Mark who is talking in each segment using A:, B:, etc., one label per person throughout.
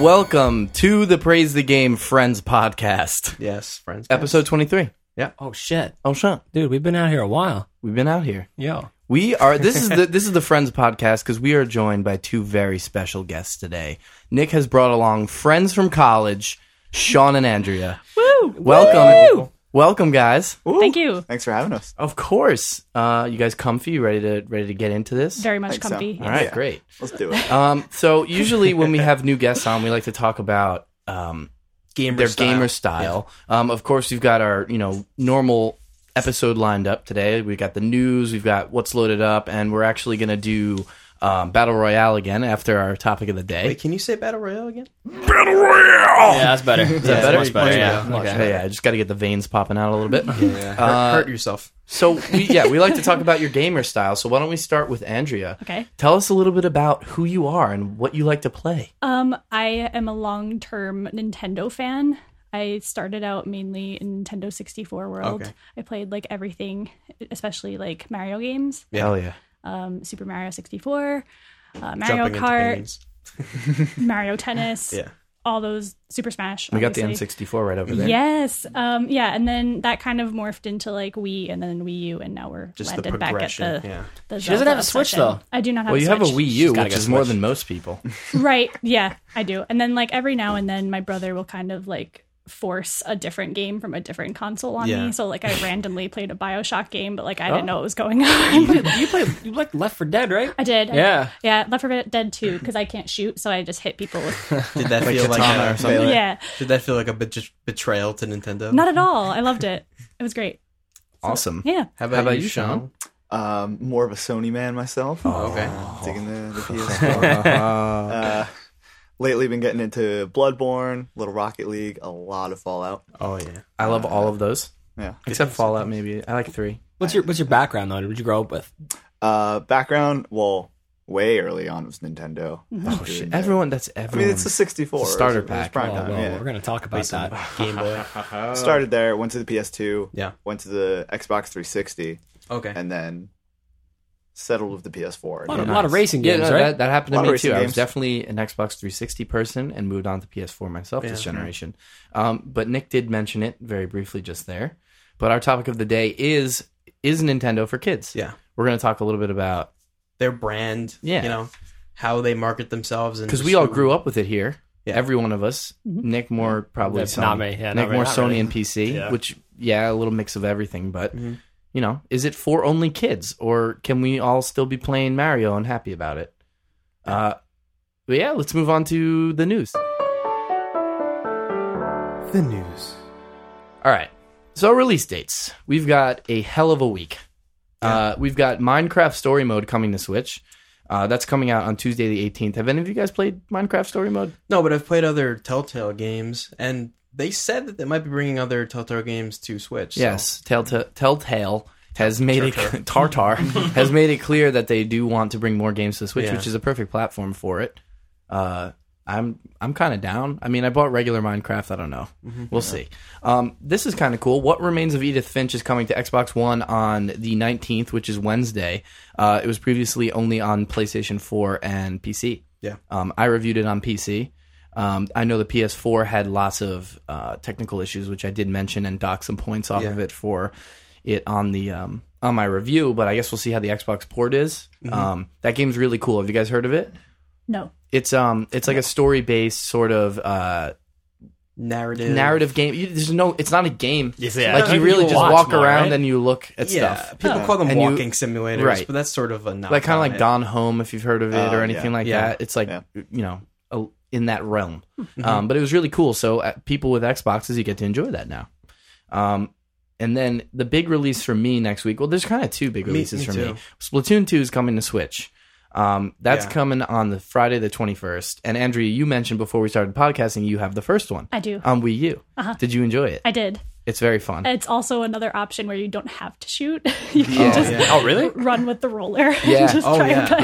A: Welcome to the Praise the Game Friends podcast.
B: Yes, Friends.
A: Episode 23.
B: Yeah.
C: Oh shit,
A: Oh, shit.
C: dude, we've been out here a while.
A: We've been out here.
C: Yo,
A: We are. This is the Friends podcast because we are joined by two very special guests today. Nick has brought along friends from college, Sean and Andrea.
D: Woo!
A: Welcome. Welcome, guys.
D: Thank you.
E: Thanks for having us.
A: Of course. You guys comfy? Ready to get into this?
D: Very much
E: Think so.
D: comfy.
A: All right,
E: Yeah.
A: great.
E: Let's do it.
A: So usually when we have new guests on, we like to talk about
B: Gamer
A: gamer style. Of course, we've got our normal episode lined up today. We've got the news, we've got what's loaded up, and we're actually going to do Battle Royale again after our topic of the day.
B: Wait, can you say Battle Royale again?
C: yeah, that's better. Is
A: that better?
C: Much better. Yeah.
B: Much
A: Okay, yeah, I just got to get the veins popping out a little bit.
B: Yeah. Hurt yourself.
A: So we like to talk about your gamer style. So why don't we start with Andrea?
D: Okay.
A: Tell us a little bit about who you are and what you like to play.
D: I am a long-term Nintendo fan. I started out mainly in Nintendo 64 world.
B: Okay.
D: I played like everything, especially like Mario games.
B: Yeah.
A: Hell yeah.
D: Super Mario 64, Mario
B: Jumping into
D: Kart,
B: paintings.
D: Mario Tennis,
B: Yeah.
D: all those Super Smash.
A: We got the
D: obviously.
A: N64 right over there.
D: Yes. Yeah, and then that kind of morphed into like Wii and then Wii U, and now we're
B: Just the
D: landed back at
B: progression.
D: the,
B: Yeah.
D: the
C: She doesn't
D: Zelda
C: have a Switch,
D: obsession.
C: though.
D: I do not have
A: Well,
D: a
A: you
D: Switch.
A: have a Wii U,
C: gotta
A: which
C: get
A: is
C: a
A: more
C: Switch.
A: than most people.
D: Right. Yeah, I do. And then like every now and then my brother will kind of like force a different game from a different console on
B: Yeah.
D: me. So like I randomly played a BioShock game, but like I didn't know what was going on.
C: You like Left 4 Dead, right?
D: I did.
C: Yeah.
D: Yeah, Left 4 Dead 2 because I can't shoot, so I just hit people with
B: Did that feel like
A: Katana or something?
D: Yeah.
B: Did that feel like a betrayal to Nintendo?
D: Not at all. I loved it. It was great.
A: Awesome.
D: Yeah.
B: How
A: How
B: about you, Sean?
E: More of a Sony man myself.
B: Oh, okay.
E: Digging the PS4. Lately been getting into Bloodborne, little Rocket League, a lot of Fallout.
B: Oh yeah.
A: I love all of those.
E: Yeah.
A: Except Fallout, maybe. I like 3.
C: What's your background though? What did you grow up with?
E: Background, well, way early on was Nintendo.
A: Oh, shit. Everyone, that's
E: I
A: everyone.
E: mean, it's a 64.
A: It's a starter
E: It was
A: pack.
E: prime
C: Oh,
E: time,
C: well,
E: yeah.
C: we're gonna talk about that.
B: Game Boy.
E: Started there, went to the PS2,
B: Yeah.
E: went to the Xbox 360,
B: Okay.
E: and then settled with the PS4.
C: A lot of racing
A: Yeah,
C: games,
A: no,
C: right?
A: that happened
E: A lot
A: to
E: of
A: me too.
E: racing
A: I was
E: games.
A: definitely an Xbox 360 person and moved on to PS4 myself this
B: Yeah.
A: generation. But Nick did mention it very briefly just there. But our topic of the day is Nintendo for kids.
B: Yeah.
A: We're going to talk a little bit about,
B: Their brand.
A: Yeah.
B: You know, how they market themselves, and
A: because we all grew up with it here.
B: Yeah.
A: Every one of us. Nick more probably
C: That's
A: Sony.
C: not me. Yeah,
A: Nick
C: not
A: more
C: really.
A: Sony and PC,
C: Yeah.
A: which, yeah, a little mix of everything. But,
B: Mhm.
A: is it for only kids? Or can we all still be playing Mario and happy about it? But yeah, let's move on to the news.
B: The news.
A: All right. So release dates. We've got a hell of a week. We've got Minecraft Story Mode coming to Switch. That's coming out on Tuesday the 18th. Have any of you guys played Minecraft Story Mode?
B: No, but I've played other Telltale games, and they said that they might be bringing other Telltale games to Switch. so-
A: Yes. Telltale has made it Tartar has made it clear that they do want to bring more games to Switch,
B: Yeah.
A: which is a perfect platform for it. I'm kind of down. I mean, I bought regular Minecraft. I don't know. We'll see. This is kind of cool. What Remains of Edith Finch is coming to Xbox One on the 19th, which is Wednesday. It was previously only on PlayStation 4 and PC.
B: Yeah.
A: I reviewed it on PC. I know the PS4 had lots of technical issues, which I did mention and dock some points off of it for it on the on my review. But I guess we'll see how the Xbox port is. That game's really cool. Have you guys heard of it?
D: No.
A: It's like a story based sort of narrative game. It's not a game.
C: Yeah.
A: Like you really just
C: watch
A: walk
C: more,
A: around
C: right?
A: and you look at
B: Yeah,
A: stuff.
B: people call them
A: And you-
B: walking simulators,
A: right.
B: but that's sort of a knock
A: Like kind of
B: on
A: like
B: it.
A: Gone Home, if you've heard of it or
E: yeah.
A: anything like
B: Yeah.
A: that. It's like
E: Yeah.
A: in that realm. But it was really cool. So people with Xboxes, you get to enjoy that now. And then the big release for me next week. Well, there's kind of two big releases
B: me
A: for
B: too.
A: me. Splatoon 2 is coming to Switch. That's
B: Yeah.
A: coming on the Friday the 21st. And Andrea, you mentioned before we started podcasting, you have the first one
D: I do.
A: on Wii U. Did you enjoy it?
D: I did.
A: It's very fun.
D: It's also another option where you don't have to shoot. You can
A: Yeah.
D: just
C: Oh, really?
D: run with the roller.
A: Yeah.
D: And just
B: Oh,
D: try
B: yeah.
D: and cut.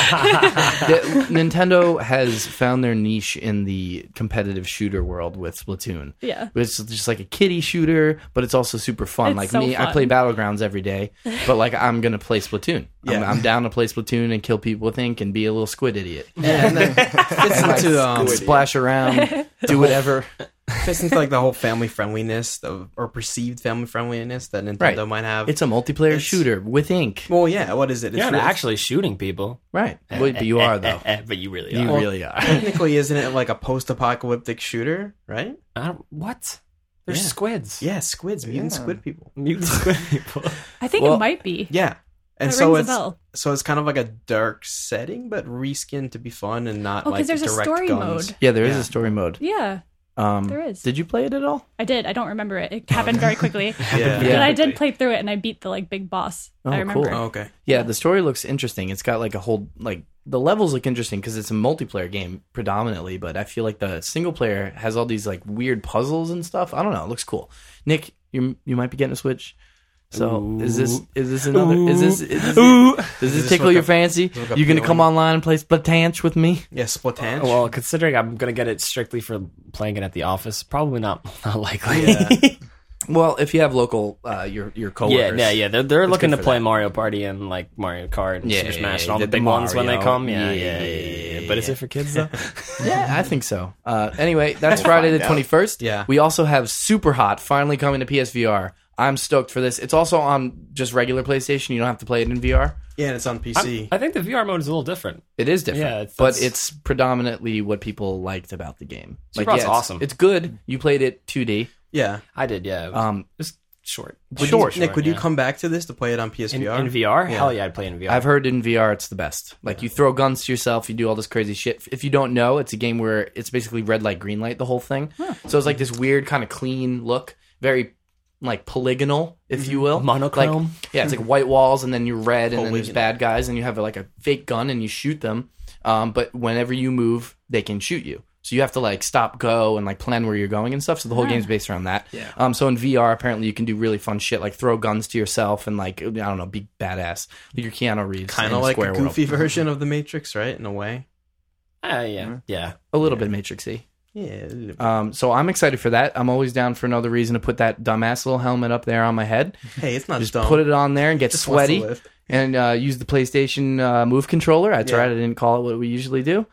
A: Yeah, Nintendo has found their niche in the competitive shooter world with Splatoon.
D: Yeah.
A: It's just like a kiddie shooter, but it's also super fun.
D: It's
A: like
D: so
A: me, I
D: fun.
A: play Battlegrounds every day, but like I'm gonna play Splatoon.
B: Yeah.
A: I'm down to play Splatoon and kill people with ink and be a little squid idiot.
B: Yeah, and then fits into
A: Splash around, do whatever.
B: fits into like the whole family friendliness or perceived family friendliness that Nintendo
A: Right.
B: might have.
A: It's a multiplayer
B: It's-
A: shooter with ink.
B: well, yeah. What is it? It's
C: You're not
B: really-
C: actually shooting people.
A: Right. But you are though.
C: But you really
A: You
C: are.
A: really are.
B: technically, isn't it like a post-apocalyptic shooter? Right?
C: What? They're
B: Yeah.
C: squids.
B: Yeah, squids, mutant
E: Yeah.
B: squid people.
C: Mutant squid people.
D: I think
A: Well,
D: it might be.
B: Yeah, and
D: That
B: so
D: rings a
B: it's
D: bell.
B: so it's kind of like a dark setting, but reskinned to be fun and not
D: Oh,
B: like
D: because there's a
B: direct
D: story
B: guns.
D: mode.
A: Yeah, there is
B: Yeah.
A: a story mode.
D: Yeah, there is.
A: Did you play it at all?
D: I did. I don't remember it. It happened very quickly.
B: Yeah.
D: But I did play through it, and I beat the big boss.
A: Oh,
D: I remember.
A: cool.
B: Oh, okay.
A: Yeah, the story looks interesting. It's got like a whole the levels look interesting because it's a multiplayer game predominantly, but I feel like the single player has all these like weird puzzles and stuff. I don't know. It looks cool. Nick, you might be getting a Switch. So is this another? Does this tickle your fancy?
B: look up
A: You gonna
B: the
A: come
B: one.
A: online and play Splatanch with me?
B: Yeah, Splatoon.
C: Well, considering I'm gonna get it strictly for playing it at the office, probably not likely.
B: Yeah.
A: Well, if you have local your coworkers,
C: Yeah. They're looking
A: good
C: to
A: for
C: play
A: that.
C: Mario Party and like Mario Kart and
A: Yeah,
C: Super
A: yeah,
C: Smash and
A: yeah,
C: all the
A: the
C: big ones when they
A: Mario.
C: come.
A: Yeah,
C: Yeah. But is it for kids though?
A: Yeah, I think so. Anyway, that's Friday the 21st.
B: Yeah.
A: We also have Super Hot finally coming to PSVR. I'm stoked for this. It's also on just regular PlayStation. You don't have to play it in VR.
B: Yeah, and it's on PC.
C: I think the VR mode is a little different.
A: It is different,
C: Yeah,
A: but
C: that's-
A: it's predominantly what people liked about the game.
C: Super Hot's
A: it's
C: awesome.
A: It's good. You played it 2D.
B: Yeah.
C: I did, yeah. It was just short.
B: Nick, would you come back to this to play it on
C: in
B: PSVR?
C: VR?
B: Yeah.
C: Hell yeah, I'd play in VR.
A: I've heard in VR it's the best. Like you throw guns to yourself, you do all this crazy shit. If you don't know, it's a game where it's basically red light, green light, the whole thing. So it's like this weird kind of clean look, very like polygonal, if you will.
C: Monochrome?
A: Like, yeah, it's like white walls and then you're red and then there's
B: Polygonal.
A: bad guys and you have like a fake gun and you shoot them. But whenever you move, they can shoot you. So you have to like stop, go, and like plan where you're going and stuff. So the whole game's based around that.
C: Yeah.
A: So in VR, apparently you can do really fun shit like throw guns to yourself and like I don't know, be badass. Like your Keanu Reeves,
B: Kind
A: in
B: of like
A: Square
B: a goofy
A: World.
B: version of the Matrix, right? In a way.
C: Yeah.
A: A little bit Matrixy.
B: Yeah.
A: So I'm excited for that. I'm always down for another reason to put that dumbass little helmet up there on my head.
B: Hey, it's not
A: Just
B: dumb.
A: put it on there and get
B: Just wants to
A: sweaty.
B: live.
A: And use the PlayStation Move controller. That's
B: Yeah.
A: right. I didn't call it what we usually do.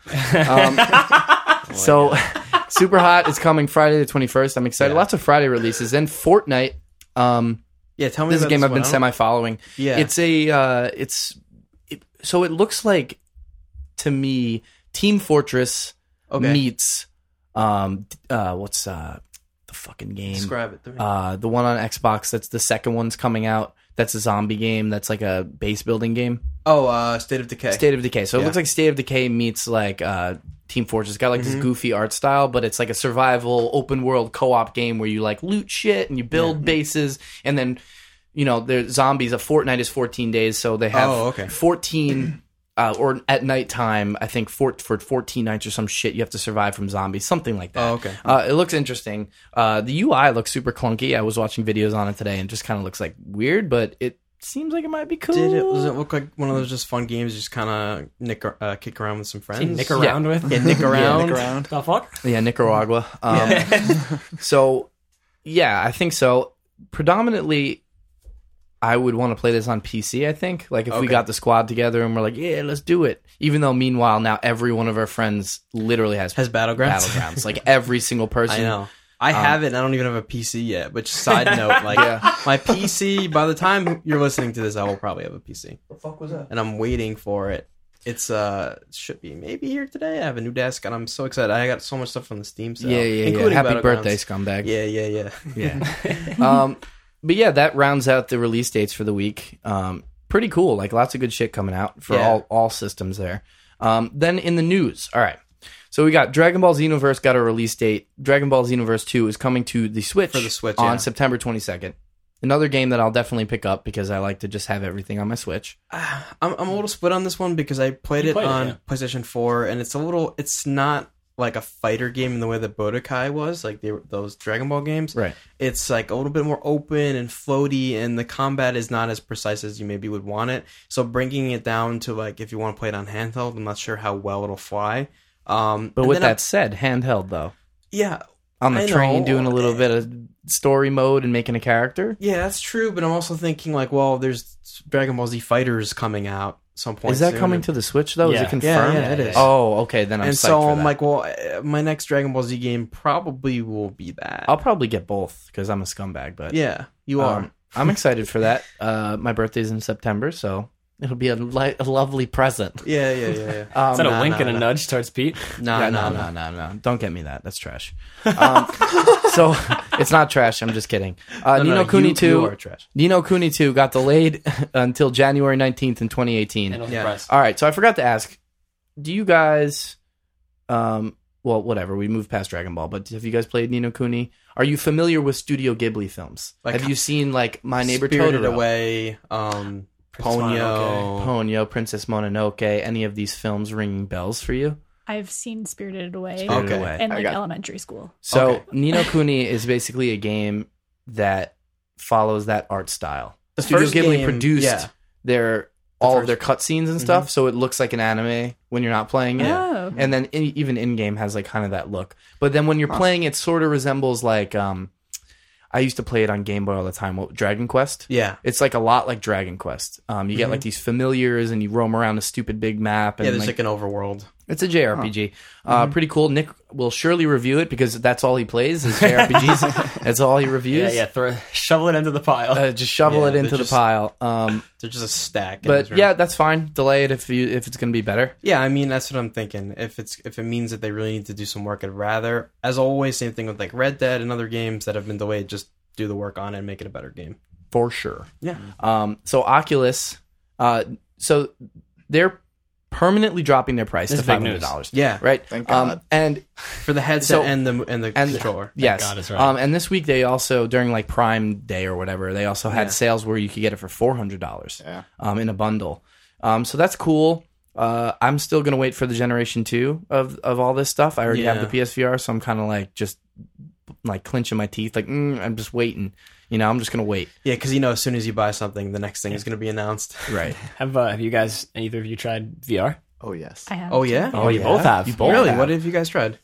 A: So, Super Hot is coming Friday the 21st. I'm excited.
B: Yeah.
A: Lots of Friday releases. And Fortnite.
B: Yeah, tell me
A: This is a
B: about
A: game
B: this
A: I've been
B: one.
A: semi-following.
B: Yeah.
A: So it looks like to me Team Fortress
B: Okay.
A: meets what's the fucking game?
B: Describe it to me.
A: The one on Xbox. That's the second one's coming out. That's a zombie game. That's like a base building game.
B: State of Decay.
A: State of Decay. So it
B: Yeah.
A: looks like State of Decay meets like Team Fortress. It's got like this goofy art style, but it's like a survival open world co-op game where you like loot shit and you build bases, and then there's zombies. A fortnight is 14 days, so they have 14. Or at nighttime, I think for 14 nights or some shit, you have to survive from zombies, something like that.
B: Oh, okay.
A: It looks interesting. The UI looks super clunky. I was watching videos on it today, and just kind of looks like weird, but it seems like it might be cool.
B: Does it look like one of those just fun games, just kind of kick around with some friends?
C: Nick around with?
B: Yeah, nick around.
E: Look around.
C: The fuck?
A: Yeah, Nicaragua. So, yeah, I think so. Predominantly, I would want to play this on PC, I think. Like, if we got the squad together and we're like, yeah, let's do it. Even though, meanwhile, now every one of our friends literally has
B: Battlegrounds.
A: Battlegrounds. Like, every single person.
B: I know. I have it, and I don't even have a PC yet. Which, side note, like, my PC, by the time you're listening to this, I will probably have a PC.
A: What the fuck was that?
B: And I'm waiting for it. It's, should be maybe here today. I have a new desk, and I'm so excited. I got so much stuff from the Steam sale.
A: Yeah.
B: including
A: Happy
B: Battlegrounds.
A: birthday, scumbag.
B: Yeah.
A: Yeah. But yeah, that rounds out the release dates for the week. Pretty cool. Like lots of good shit coming out for all systems there. Then in the news, all right. So we got Dragon Ball Xenoverse got a release date. Dragon Ball Xenoverse 2 is coming to the Switch
B: For the Switch,
A: on
B: yeah.
A: September 22nd. Another game that I'll definitely pick up because I like to just have everything on my Switch.
B: I'm a little split on this one because I played it
C: played it,
B: on
C: yeah.
B: PlayStation 4, and it's not like a fighter game in the way that Budokai was, like those Dragon Ball games.
A: Right.
B: It's like a little bit more open and floaty, and the combat is not as precise as you maybe would want it. So bringing it down to like if you want to play it on handheld, I'm not sure how well it'll fly.
A: But with that said, handheld though,
B: yeah,
A: on the
B: I
A: train
B: know.
A: doing a little bit of story mode and making a character.
B: Yeah, that's true, but I'm also thinking like, well, there's Dragon Ball Z Fighters coming out some point.
A: Is that
B: soon.
A: coming to the Switch though? Is
C: Yeah.
A: it confirmed?
B: Yeah, it is.
A: Oh, okay. Then I'm
B: And
A: psyched
B: so
A: for
B: I'm
A: that.
B: like, well, my next Dragon Ball Z game probably will be that.
A: I'll probably get both because I'm a scumbag. But
B: Yeah, you are.
A: I'm excited for that. My birthday's in September, so it'll be a lovely present.
B: Yeah.
C: Is that a wink and a nudge towards Pete?
A: No. Don't get me that. That's trash. So it's not trash. I'm just kidding. Nino Kuni 2.
B: You are trash.
A: Nino Kuni 2 got delayed until January 19th in 2018.
B: Yeah.
A: All right. So I forgot to ask, do you guys, well, whatever. We moved past Dragon Ball, but have you guys played Nino Kuni? Are you familiar with Studio Ghibli films?
B: Like,
A: have you seen like My Neighbor
B: Spirited
A: Totoro?
B: Away,
C: Mononoke.
A: Ponyo, Princess Mononoke, any of these films ringing bells for you?
D: I've seen Spirited Away
A: Spirited
B: Okay.
A: Away.
D: in like
E: got-
D: elementary school.
A: So
B: Okay.
A: Nino Kuni is basically a game that follows that art style.
B: The
A: Studio
B: first
A: Ghibli
B: game,
A: produced
B: yeah.
A: all of
B: first-
A: their cutscenes and stuff, so it looks like an anime when you're not playing it.
D: Oh.
A: And then even in-game has like kind of that look. But then when you're playing, it sort of resembles like I used to play it on Game Boy all the time. Dragon Quest.
B: Yeah.
A: It's like a lot like Dragon Quest. You get like these familiars and you roam around a stupid big map. And
B: Yeah, there's like an overworld.
A: it's a JRPG. Pretty cool. Nick will surely review it because that's all he plays is JRPGs. That's all he reviews.
C: Shovel it into the pile.
A: Just shovel
B: Yeah,
A: it into
B: they're
A: the
B: just-
A: pile.
B: They're just a stack. in
A: But
B: his room.
A: yeah, that's fine. Delay it if it's going to be better.
B: Yeah, I mean that's what I'm thinking. If it means that they really need to do some work, I'd rather, as always, same thing with like Red Dead and other games that have been delayed, just do the work on it and make it a better game.
A: For sure.
B: Yeah.
A: So Oculus, so they're permanently dropping their price
C: This
A: to
C: is big news.
A: $500.
B: Yeah.
A: Right.
E: Thank God.
A: And
B: For the headset
A: So-
B: and the controller.
A: yes.
C: God, it's right.
A: And this week they also, during like Prime Day or whatever, they also had
B: Yeah.
A: sales where you could get it for $400.
E: Yeah.
A: In a bundle. So that's cool. I'm still gonna wait for the Generation 2 of all this stuff. I already have
B: Yeah.
A: the PSVR, so I'm kind of like just like clenching my teeth, like I'm just waiting. You know, I'm just gonna wait.
B: Yeah, because as soon as you buy something, the next thing is going to be announced.
A: Right.
C: Have you guys, either of you, tried VR?
E: Oh yes.
D: I have.
B: Oh yeah.
A: Oh,
C: you
A: yeah?
C: both have.
A: You both
B: really?
A: have.
B: What have you guys tried?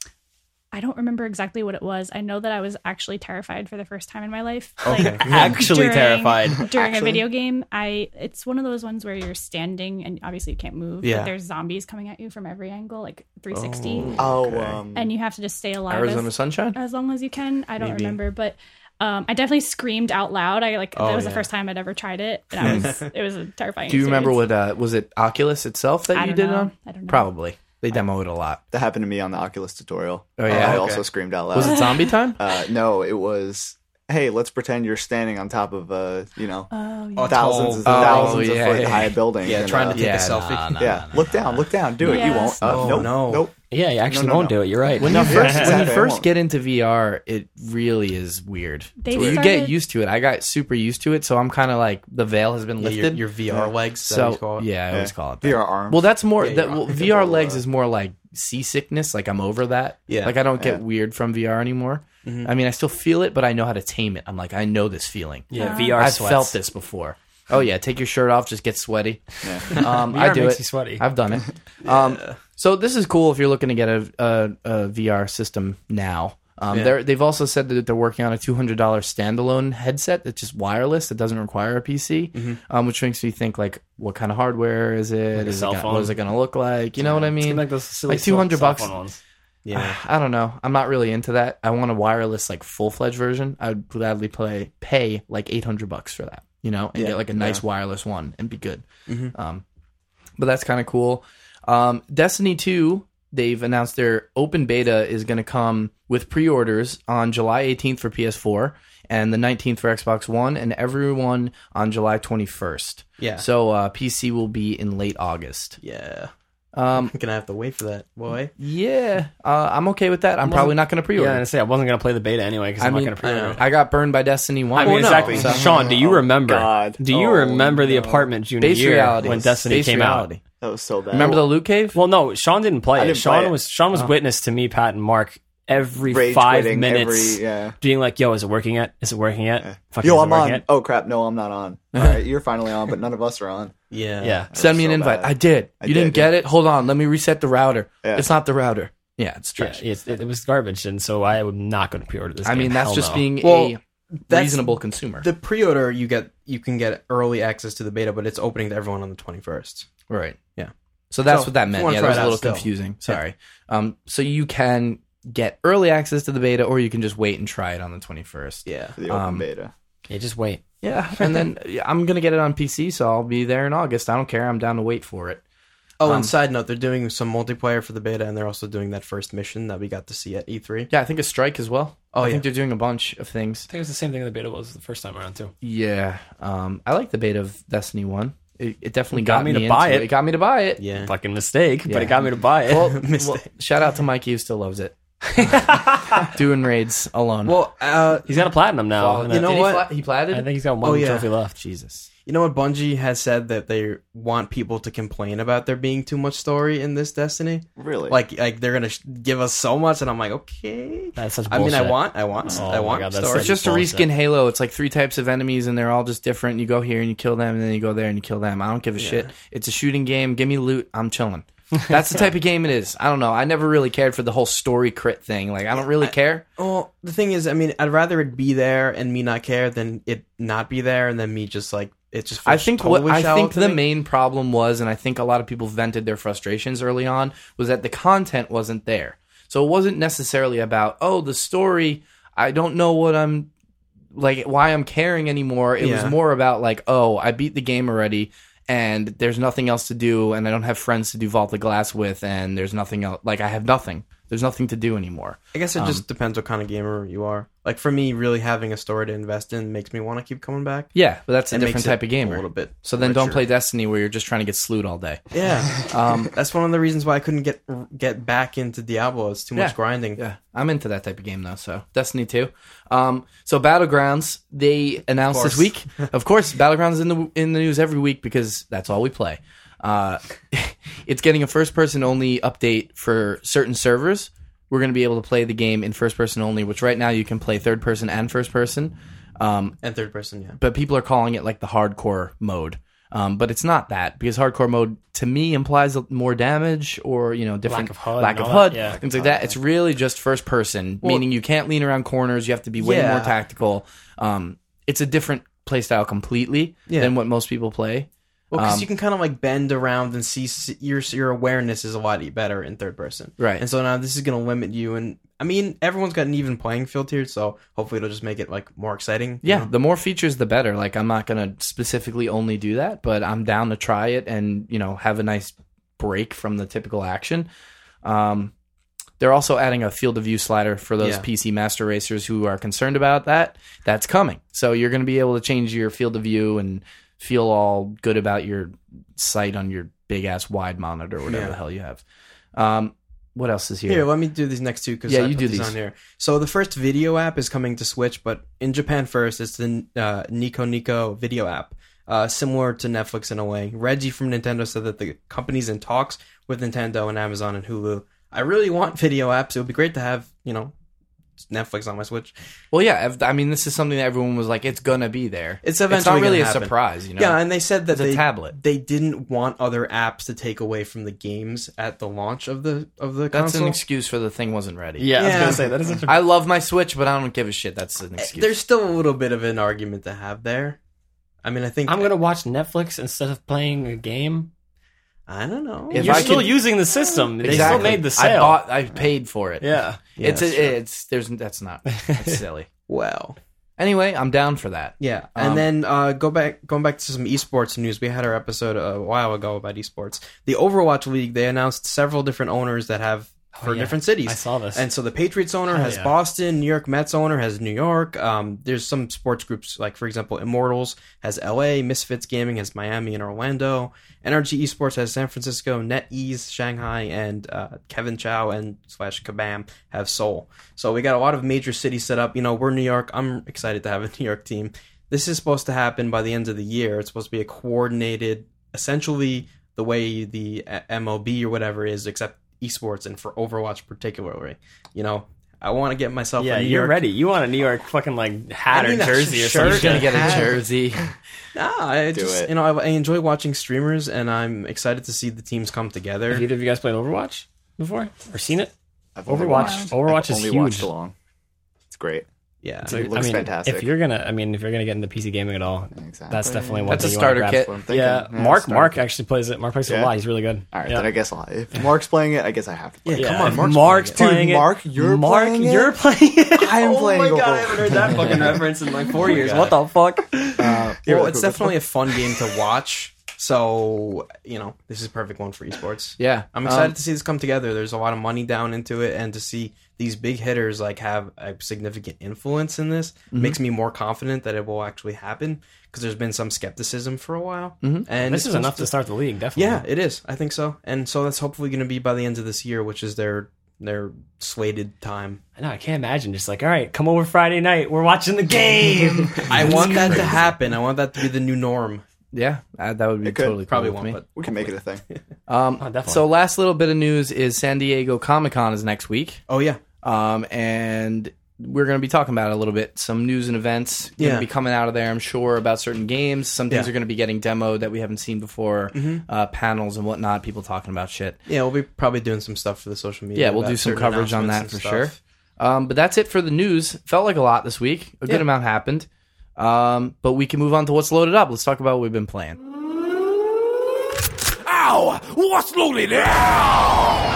D: I don't remember exactly what it was. I know that I was actually terrified for the first time in my life.
B: Okay.
C: Actually
D: during-
C: terrified.
D: During a
E: Actually?
D: video game. It's one of those ones where you're standing and obviously you can't move.
B: Yeah.
D: But there's zombies coming at you from every angle, like 360.
E: Oh,
D: And you have to just stay alive
A: Arizona Sunshine.
D: as long as you can. I don't
B: Maybe.
D: remember, but I definitely screamed out loud. That was the
B: yeah.
D: first time I'd ever tried it. And it was a terrifying.
A: Do you remember
D: experience.
A: what was it Oculus itself that
D: I
A: you
D: don't
A: did it
D: know.
A: on?
D: I don't know.
A: Probably. They demo it a lot.
E: that happened to me on the Oculus tutorial.
A: Oh, yeah?
E: I
A: Okay.
E: also screamed out loud.
A: Was it zombie time?
E: No, it was. Hey, let's pretend you're standing on top of
D: Oh, yeah.
E: thousands
B: tall-
E: of
A: yeah,
E: foot
A: yeah.
E: high building.
B: Yeah,
E: and,
B: trying to take
A: yeah,
B: a selfie.
E: yeah, look down, do it. You won't.
D: Yes.
B: Oh,
E: nope,
B: no.
E: nope.
C: Yeah, you actually
E: No,
C: won't
E: no.
C: do it. You're right.
A: When you
E: Yeah,
A: when you
E: I
A: first
E: won't.
A: get into VR, it really is weird.
D: They
A: So you
D: started-
A: get used to it. I got super used to it, so I'm kind of like the veil has been
B: Yeah,
A: lifted.
B: your VR legs. is that what you
A: So
B: call it?
A: yeah, I always call it that.
E: VR arms.
A: Well, that's more.
B: Yeah,
A: that,
B: your
A: well,
B: arm
A: VR
E: control,
A: legs is more like seasickness. Like I'm over that.
B: Yeah.
A: Like I don't get
E: Yeah.
A: weird from VR anymore. I mean, I still feel it, but I know how to tame it. I'm like, I know this feeling.
C: Yeah, VR
A: I've
C: sweats.
A: felt this before. Oh yeah, take your shirt off, just get sweaty.
E: Yeah.
A: I do
C: makes
A: it.
C: you sweaty.
A: I've done it. So this is cool if you're looking to get a VR system now. They've also said that they're working on a $200 standalone headset that's just wireless that doesn't require a PC, which makes me think like, what kind of hardware is it?
C: a cell phone?
A: What is it going to look like? You know what I mean?
C: Like those silly
A: Like $200
C: cell phone ones.
B: Yeah.
A: I don't know. I'm not really into that. I want a wireless, like full-fledged version. I would gladly pay like $800 for that, you know, and get like a nice wireless one and be good. But that's kind of cool. Destiny 2, they've announced their open beta is going to come with pre-orders on July 18th for PS4 and the 19th for Xbox One, and everyone on July 21st.
B: Yeah.
A: So PC will be in late August.
B: Yeah. I'm gonna have to wait for that, boy.
A: Yeah, I'm okay with that. I'm probably not going to pre-order.
C: Yeah, and say I wasn't gonna play the beta anyway because
A: I
C: I'm
A: mean,
C: not gonna pre-order. it.
A: I got burned by Destiny 1.
C: I mean,
B: Well, no.
C: exactly. Sean, do you remember?
E: God.
C: Do you
E: Oh,
C: remember the
E: no.
C: apartment junior
A: Base
C: year
A: reality.
C: when Destiny
A: Base
C: came
A: reality.
C: out?
E: That was so bad.
A: Remember the loot cave?
C: Well, no, Sean didn't play
E: I
C: it.
E: didn't play it.
C: Sean was witness to me, Pat, and Mark every
E: Rage
C: 5
E: quitting,
C: minutes
E: yeah.
C: being like, "Yo, is it working yet? Is it working yet? Fucking,
E: Yo,
C: is it
E: I'm
C: working
E: on.
C: yet?"
E: Oh crap! No, I'm not on. All right, you're finally on, but none of us are on.
B: Yeah.
C: Yeah.
A: Send me
E: so
A: an invite.
E: bad.
A: I did.
E: I
A: You
E: did,
A: didn't get it? Hold on. Let me reset the router.
E: Yeah.
A: It's not the router. Yeah, it's
C: Yeah,
A: trash.
C: it was garbage, and so I am not going to pre-order this.
A: I
C: game.
A: mean, that's
C: Hell
A: just
C: no.
A: being
B: Well,
A: a
B: that's-
A: reasonable consumer.
B: The pre-order you can get early access to the beta, but it's opening to everyone on the 21st.
A: Right.
B: Yeah.
A: So that's
B: So,
A: what that
B: if you
A: meant.
B: wanna
A: Yeah,
B: try
A: that was
B: it
A: a
B: out
A: little
B: still.
A: confusing. Sorry. So you can get early access to the beta, or you can just wait and try it on the 21st.
B: Yeah.
E: The open beta.
C: Yeah, just wait.
A: Yeah, and then I'm gonna get it on PC, so I'll be there in August. I don't care. I'm down to wait for it.
B: Oh, and side note, they're doing some multiplayer for the beta, and they're also doing that first mission that we got to see at E3.
A: Yeah, I think a strike as well.
B: Oh,
A: I
B: yeah.
A: think they're doing a bunch of things.
C: I think it was the same thing the beta was the first time around too.
A: Yeah, I like the beta of Destiny 1. It definitely
C: Got
A: got
C: me
A: me
C: to buy
A: into
C: it.
A: It got me to buy it.
B: Yeah.
C: Fucking mistake,
A: Yeah.
C: but it got me to buy it.
A: Well, shout out to Mikey who still loves it. Doing raids alone.
B: Well,
C: He's got a platinum now.
A: Well,
C: and
B: you know
A: did
B: what?
A: He platted?
C: I think he's got one
B: Oh, yeah.
C: trophy left.
A: Jesus.
B: you know what? Bungie has said that they want people to complain about there being too much story in this Destiny.
E: Really?
B: Like they're gonna give us so much, and I'm like, okay.
C: That's such
B: I mean, I
C: bullshit.
B: want
C: Oh
B: I
C: my
B: want
C: God, that's
B: story.
A: It's just a
C: bullshit.
A: reskin Halo. It's like 3 types of enemies, and they're all just different. You go here and you kill them, and then you go there and you kill them. I don't give a shit. It's a shooting game. Give me loot. I'm chilling. That's the type of game it is. I don't know. I never really cared for the whole story crit thing. Like, I don't really care.
B: Well, the thing is, I mean, I'd rather it be there and me not care than it not be there and then me just like it just.
A: I
B: feels
A: think
B: totally
A: I
B: shallow
A: think
B: to
A: the
B: me.
A: main problem was, and I think a lot of people vented their frustrations early on, was that the content wasn't there. So it wasn't necessarily about, oh, the story. I don't know what I'm like, why I'm caring anymore. It was
B: Yeah.
A: more about like, oh, I beat the game already, and there's nothing else to do, and I don't have friends to do Vault of Glass with, and there's nothing else. Like, I have nothing. There's nothing to do anymore.
B: I guess it just depends what kind of gamer you are. Like for me, really having a story to invest in makes me want to keep coming back.
A: Yeah, but that's a
B: It
A: different
B: makes it
A: type of gamer.
B: A little bit.
A: So then don't
B: richer.
A: play Destiny where you're just trying to get slewed all day.
B: Yeah, that's one of the reasons why I couldn't get back into Diablo. It's too much
A: Yeah.
B: grinding.
A: Yeah, I'm into that type of game though. So Destiny 2. So Battlegrounds, they announced this week. Of course, Battlegrounds is in the news every week because that's all we play. It's getting a first-person only update for certain servers. We're going to be able to play the game in first-person only, which right now you can play third-person and first-person.
B: And third person, yeah.
A: But people are calling it like the hardcore mode. But it's not that, because hardcore mode to me implies more damage or, you know, different
C: Lack of HUD and all that, yeah.
A: things like that. It's really just first person, meaning you can't lean around corners. You have to be way
B: Yeah.
A: more tactical. It's a different playstyle completely than what most people play.
B: Well, because you can kind of like bend around and see your awareness is a lot better in third person,
A: Right.
B: And so now this is going to limit you. And I mean, everyone's got an even playing field here, so hopefully it'll just make it like more exciting. you
A: Yeah,
B: know?
A: the more features, the better. Like, I'm not going to specifically only do that, but I'm down to try it and, you know, have a nice break from the typical action. They're also adding a field of view slider for those
B: Yeah.
A: PC master racers who are concerned about that. That's coming. So you're going to be able to change your field of view and feel all good about your sight on your big ass wide monitor or whatever
B: Yeah.
A: the hell you have. What else is here?
B: Here, let me do these next two because
A: Yeah,
B: I
A: you
B: put
A: do
B: these
A: these.
B: on here. So the first video app is coming to Switch, but in Japan first. It's the Nico Nico video app, similar to Netflix in a way. Reggie from Nintendo said that the company's in talks with Nintendo and Amazon and Hulu. I really want video apps. It would be great to have, you know, Netflix on my Switch.
A: Well, yeah. I mean, this is something that everyone was like, it's going to be there.
B: It's
A: not
B: eventually
A: really
B: gonna
A: a
B: happen.
A: surprise, you know?
B: Yeah, and they said that
A: It's a tablet.
B: they didn't want other apps to take away from the games at the launch of the
A: That's
B: console.
A: an excuse for the thing wasn't ready.
C: Yeah, I was
B: Yeah.
C: gonna say that is such a
A: I love my Switch, but I don't give a shit. That's an excuse.
B: There's still a little bit of an argument to have there. I mean, I think
C: I'm gonna watch Netflix instead of playing a game.
B: I don't know.
A: If
C: You're
A: I
C: still
A: could-
C: using the system. They still
A: Exactly.
C: made the sale.
A: I paid for it.
C: Yeah.
B: Yeah,
A: That's silly.
B: Well,
A: Anyway, I'm down for that.
B: yeah, and then going back to some esports news. We had our episode a while ago about esports. The Overwatch League, they announced several different owners that have for
C: yeah.
B: different cities.
C: I saw this.
B: And so the Patriots owner has
C: yeah.
B: Boston, New York Mets owner has New York. There's some sports groups, like for example, Immortals has LA, Misfits Gaming has Miami and Orlando, NRG Esports has San Francisco, NetEase Shanghai, and Kevin Chow and / Kabam have Seoul. So we got a lot of major cities set up. You know, we're New York. I'm excited to have a New York team. This is supposed to happen by the end of the year. It's supposed to be a coordinated, essentially the way the MLB or whatever is, except esports and for Overwatch particularly. You know, I want to get myself
C: Yeah,
B: a New
C: you're
B: York.
C: ready. You want a New York fucking like hat
B: I mean,
C: or
B: a
C: jersey or
B: shirt.
C: something.
A: He's gonna get a
B: Hat.
A: jersey.
B: Nah, I
E: Do
B: just
E: it.
B: you know I enjoy watching streamers, and I'm excited to see the teams come together.
C: Have either of you guys played Overwatch before or seen it?
E: I've only
C: Overwatch.
E: watched-
C: Overwatch
E: I've
C: is
E: only
C: huge.
E: watched along. It's great.
B: Yeah,
E: It looks fantastic.
C: If you're gonna get into PC gaming at all,
E: Exactly.
C: that's definitely one
A: That's a
C: thing you
A: starter
C: wanna
A: kit.
C: grab.
E: That's what I'm thinking.
C: Yeah, Mark
E: starter
C: actually plays it. Mark plays it a
E: Yeah?
C: lot. He's really good.
E: All right,
C: yeah.
E: then I guess if Mark's playing it, I guess I have to play
B: Yeah,
E: it.
B: come on,
C: if
B: Mark's
C: playing it.
E: Mark, you're
C: Mark,
E: playing it?
C: you're playing it.
E: I am playing
C: Oh my
E: Overwatch.
C: god, I haven't heard that fucking reference in like 4 years. What the fuck?
B: well, it's definitely a fun game to watch. So you know, this is a perfect one for esports.
A: Yeah,
B: I'm excited to see this come together. There's a lot of money down into it, and to see these big hitters like have a significant influence in this makes me more confident that it will actually happen. Because there's been some skepticism for a while, and
C: This is enough to start the league, definitely.
B: Yeah, it is. I think so, and so that's hopefully going to be by the end of this year, which is their slated time.
C: I know. I can't imagine just like, all right, come over Friday night. We're watching the game.
B: I want that to happen. I want that to be the new norm.
A: yeah, that would be
E: It could.
A: totally cool
B: Probably
A: with
B: won't,
A: me.
B: but
E: We can make it a thing.
C: Definitely.
A: So last little bit of news is San Diego Comic-Con is next week.
B: oh yeah,
A: And we're going to be talking about it a little bit. Some news and events going to
B: Yeah.
A: be coming out of there, I'm sure, about certain games. Some things
B: Yeah.
A: are going to be getting demoed that we haven't seen before. Panels and whatnot, people talking about shit.
B: yeah. We'll be probably doing some stuff for the social media.
A: Yeah, we'll
B: about
A: do some
B: certain
A: coverage on that
B: announcements
A: for
B: and
A: sure.
B: stuff.
A: But that's it for the news. Felt like a lot this week. A good
B: Yeah.
A: amount happened. But we can move on to what's loaded up. Let's talk about what we've been playing.
F: Ow! What's loaded now?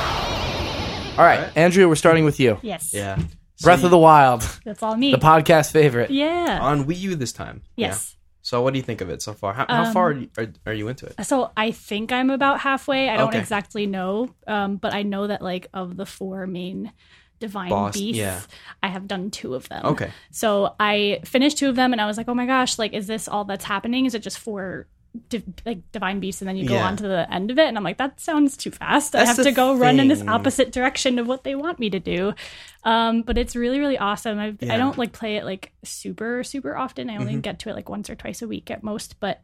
A: All right, Andrea, we're starting with you.
D: Yes.
B: Yeah,
A: Breath of the Wild,
D: That's all me.
A: the podcast favorite.
D: Yeah.
B: on Wii U this time.
D: Yes.
B: Yeah. So what do you think of it so far? How far are you into it?
D: So I think I'm about halfway. I don't
B: Okay.
D: exactly know, but I know that like of the 4 main divine
B: Boss,
D: beasts,
B: yeah.
D: I have done 2 of them.
B: Okay.
D: So I finished 2 of them, and I was like, oh my gosh, like, is this all that's happening? Is it just 4 divine beasts, and then you go
B: Yeah.
D: on to the end of it? And I'm like, that sounds too fast. I
B: That's
D: have
B: the
D: to go run in this
B: thing.
D: opposite direction of what they want me to do. But it's really, really awesome. I
B: Yeah.
D: don't like play it like super, super often. I
B: Mm-hmm.
D: only get to it like once or twice a week at most, but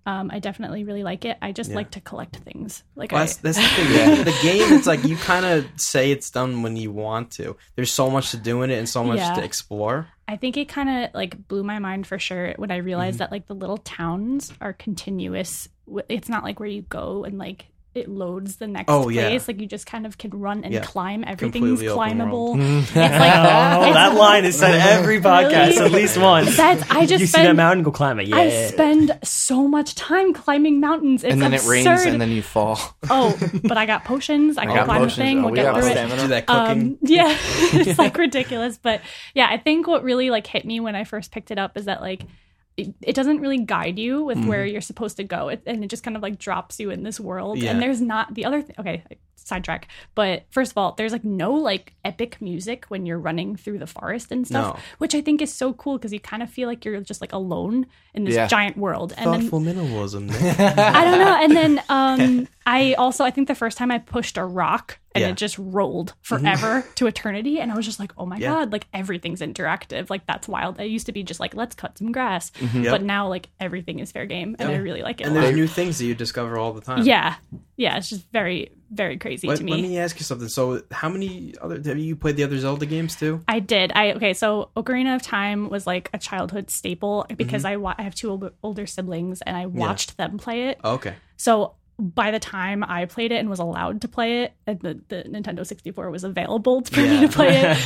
D: I definitely really like it. I just like to collect things. Like
B: Well, that's the thing. The game, it's like you kind of say it's done when you want to. There's so much to do in it and so much
D: Yeah.
B: to explore.
D: I think it kind of like blew my mind for sure when I realized
B: Mm-hmm.
D: that like the little towns are continuous. It's not like where you go and like it loads the next
B: Oh,
D: place.
B: yeah.
D: Like you just kind of can run and
B: Yeah.
D: climb. Everything's
B: Completely open
D: climbable.
B: world.
D: It's like
C: Oh, that line is said every podcast
D: Really?
C: at least once.
D: I just
C: you see that
D: spend
C: mountain, go climb it. Yeah.
D: I spend so much time climbing mountains. It's
A: And then
D: absurd.
A: it rains, and then you fall.
D: Oh, but I got potions. I can
A: got
D: climb the
A: potions.
D: thing.
A: Oh,
D: We'll
A: we
D: get
A: got
D: through it.
E: stamina.
B: Do that cooking.
D: Yeah, it's like ridiculous. But yeah, I think what really like hit me when I first picked it up is that like it doesn't really guide you with where you're supposed to go, and it just kind of like drops you in this world.
B: Yeah.
D: And there's not the other okay, sidetrack. But first of all, there's like no like epic music when you're running through the forest and stuff,
B: No.
D: which I think is so cool because you kind of feel like you're just like alone in this
A: Yeah.
D: giant world. And then
B: Thoughtful minimalism.
D: I don't know. And then I think the first time I pushed a rock and
B: Yeah.
D: it just rolled forever to eternity. And I was just like, oh my
B: Yeah.
D: God, like everything's interactive. Like that's wild. I used to be just like, let's cut some grass.
B: Yep.
D: But now like everything is fair game and I really like it
B: And
D: a
B: there's
D: lot.
B: new things that you discover all the time.
D: Yeah. Yeah. It's just very, very crazy
B: Let,
D: to
B: let
D: me.
B: me ask you something. So, how many other have you played the other Zelda games too?
D: I did. So Ocarina of Time was like a childhood staple because I have 2 older siblings and I watched them play it.
B: Oh, okay.
D: So by the time I played it and was allowed to play it, and the Nintendo 64 was available for me to play it,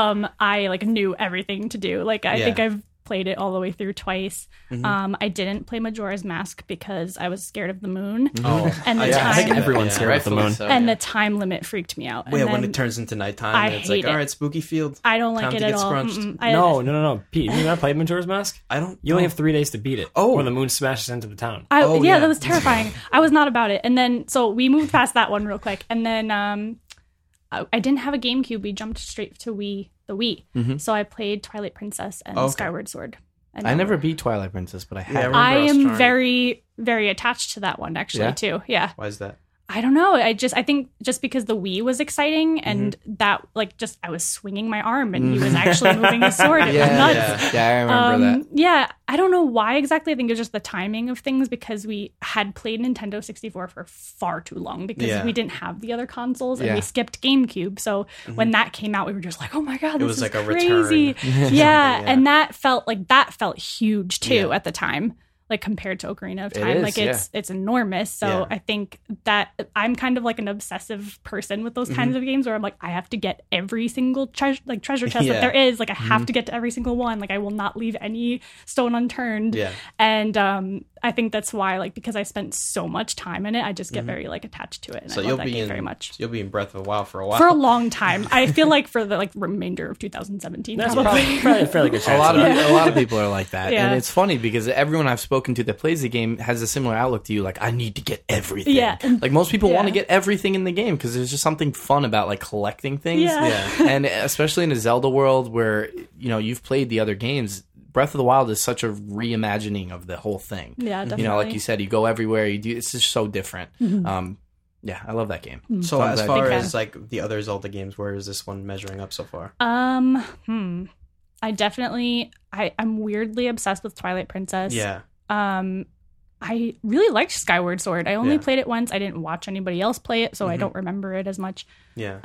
D: I like knew everything to do. Like I
B: Yeah.
D: think I've played it all the way through twice. I didn't play Majora's Mask because I was scared of the moon.
B: Oh,
D: And the
B: yeah,
C: I think
D: time
C: everyone's
B: Yeah.
C: scared of the
A: Rightfully
C: moon.
A: so,
D: and
A: yeah.
D: the time limit freaked me out. And
B: Wait, when
D: then
B: it turns into nighttime,
D: I
B: and it's like,
D: hate
B: all
D: it.
B: right, spooky field.
D: I don't like
B: time
D: it
B: to
D: at
B: get
D: all.
B: scrunched.
C: No. Pete, you not played Majora's Mask?
B: I don't.
C: You only have 3 days to beat it.
B: Oh.
C: When the moon smashes into the town.
B: Oh,
D: yeah,
B: yeah.
D: that was terrifying. I was not about it. And then, so we moved past that one real quick. And then I didn't have a GameCube. We jumped straight to the Wii. So I played Twilight Princess and
B: Okay.
D: Skyward Sword. And
A: I never beat Twilight Princess, but I
B: Yeah,
A: have.
B: remember
D: I
B: us
D: am
B: trying.
D: very, very attached to that one, actually,
A: Yeah?
D: too. Yeah.
B: Why is that?
D: I don't know. I think just because the Wii was exciting and that like just I was swinging my arm and he was actually moving his sword. It was nuts.
A: Yeah, I remember that.
D: Yeah, I don't know why exactly. I think it's just the timing of things because we had played Nintendo 64 for far too long because we didn't have the other consoles and we skipped GameCube. So when that came out, we were just like, oh my God, this
B: was
D: is
B: like a
D: crazy.
B: return.
D: And that felt huge too at the time. Like compared to Ocarina of Time, it's enormous. So I think that I'm kind of like an obsessive person with those kinds of games where I'm like, I have to get every single treasure chest that there is. Like I have to get to every single one. Like I will not leave any stone unturned.
B: Yeah.
D: And I think that's why, like, because I spent so much time in it, I just get very like attached to it. And
B: So
D: I love that game very much.
B: You'll be in Breath of the Wild for a while.
D: For a long time. I feel like for the like remainder of 2017.
C: That's
D: probably.
C: probably a fairly good chance.
A: A lot of people are like that,
D: Yeah.
A: and it's funny because everyone I've spoken to that plays the game has a similar outlook to you. Like, I need to get everything.
D: Yeah.
A: Like most people want to
D: Yeah.
A: get everything in the game because there's just something fun about like collecting things.
D: Yeah.
A: And especially in a Zelda world where you've played the other games. Breath of the Wild is such a reimagining of the whole thing.
D: Yeah, definitely.
A: Like you said, you go everywhere. You do. It's just so different. Yeah, I love that game.
B: So
A: I'm
B: as
A: glad
B: far
A: you-
B: as like the other Zelda games, where is this one measuring up so far?
D: I definitely I'm weirdly obsessed with Twilight Princess.
B: Yeah.
D: I really liked Skyward Sword. I only
B: Yeah.
D: played it once. I didn't watch anybody else play it, so I don't remember it as much.
B: Yeah.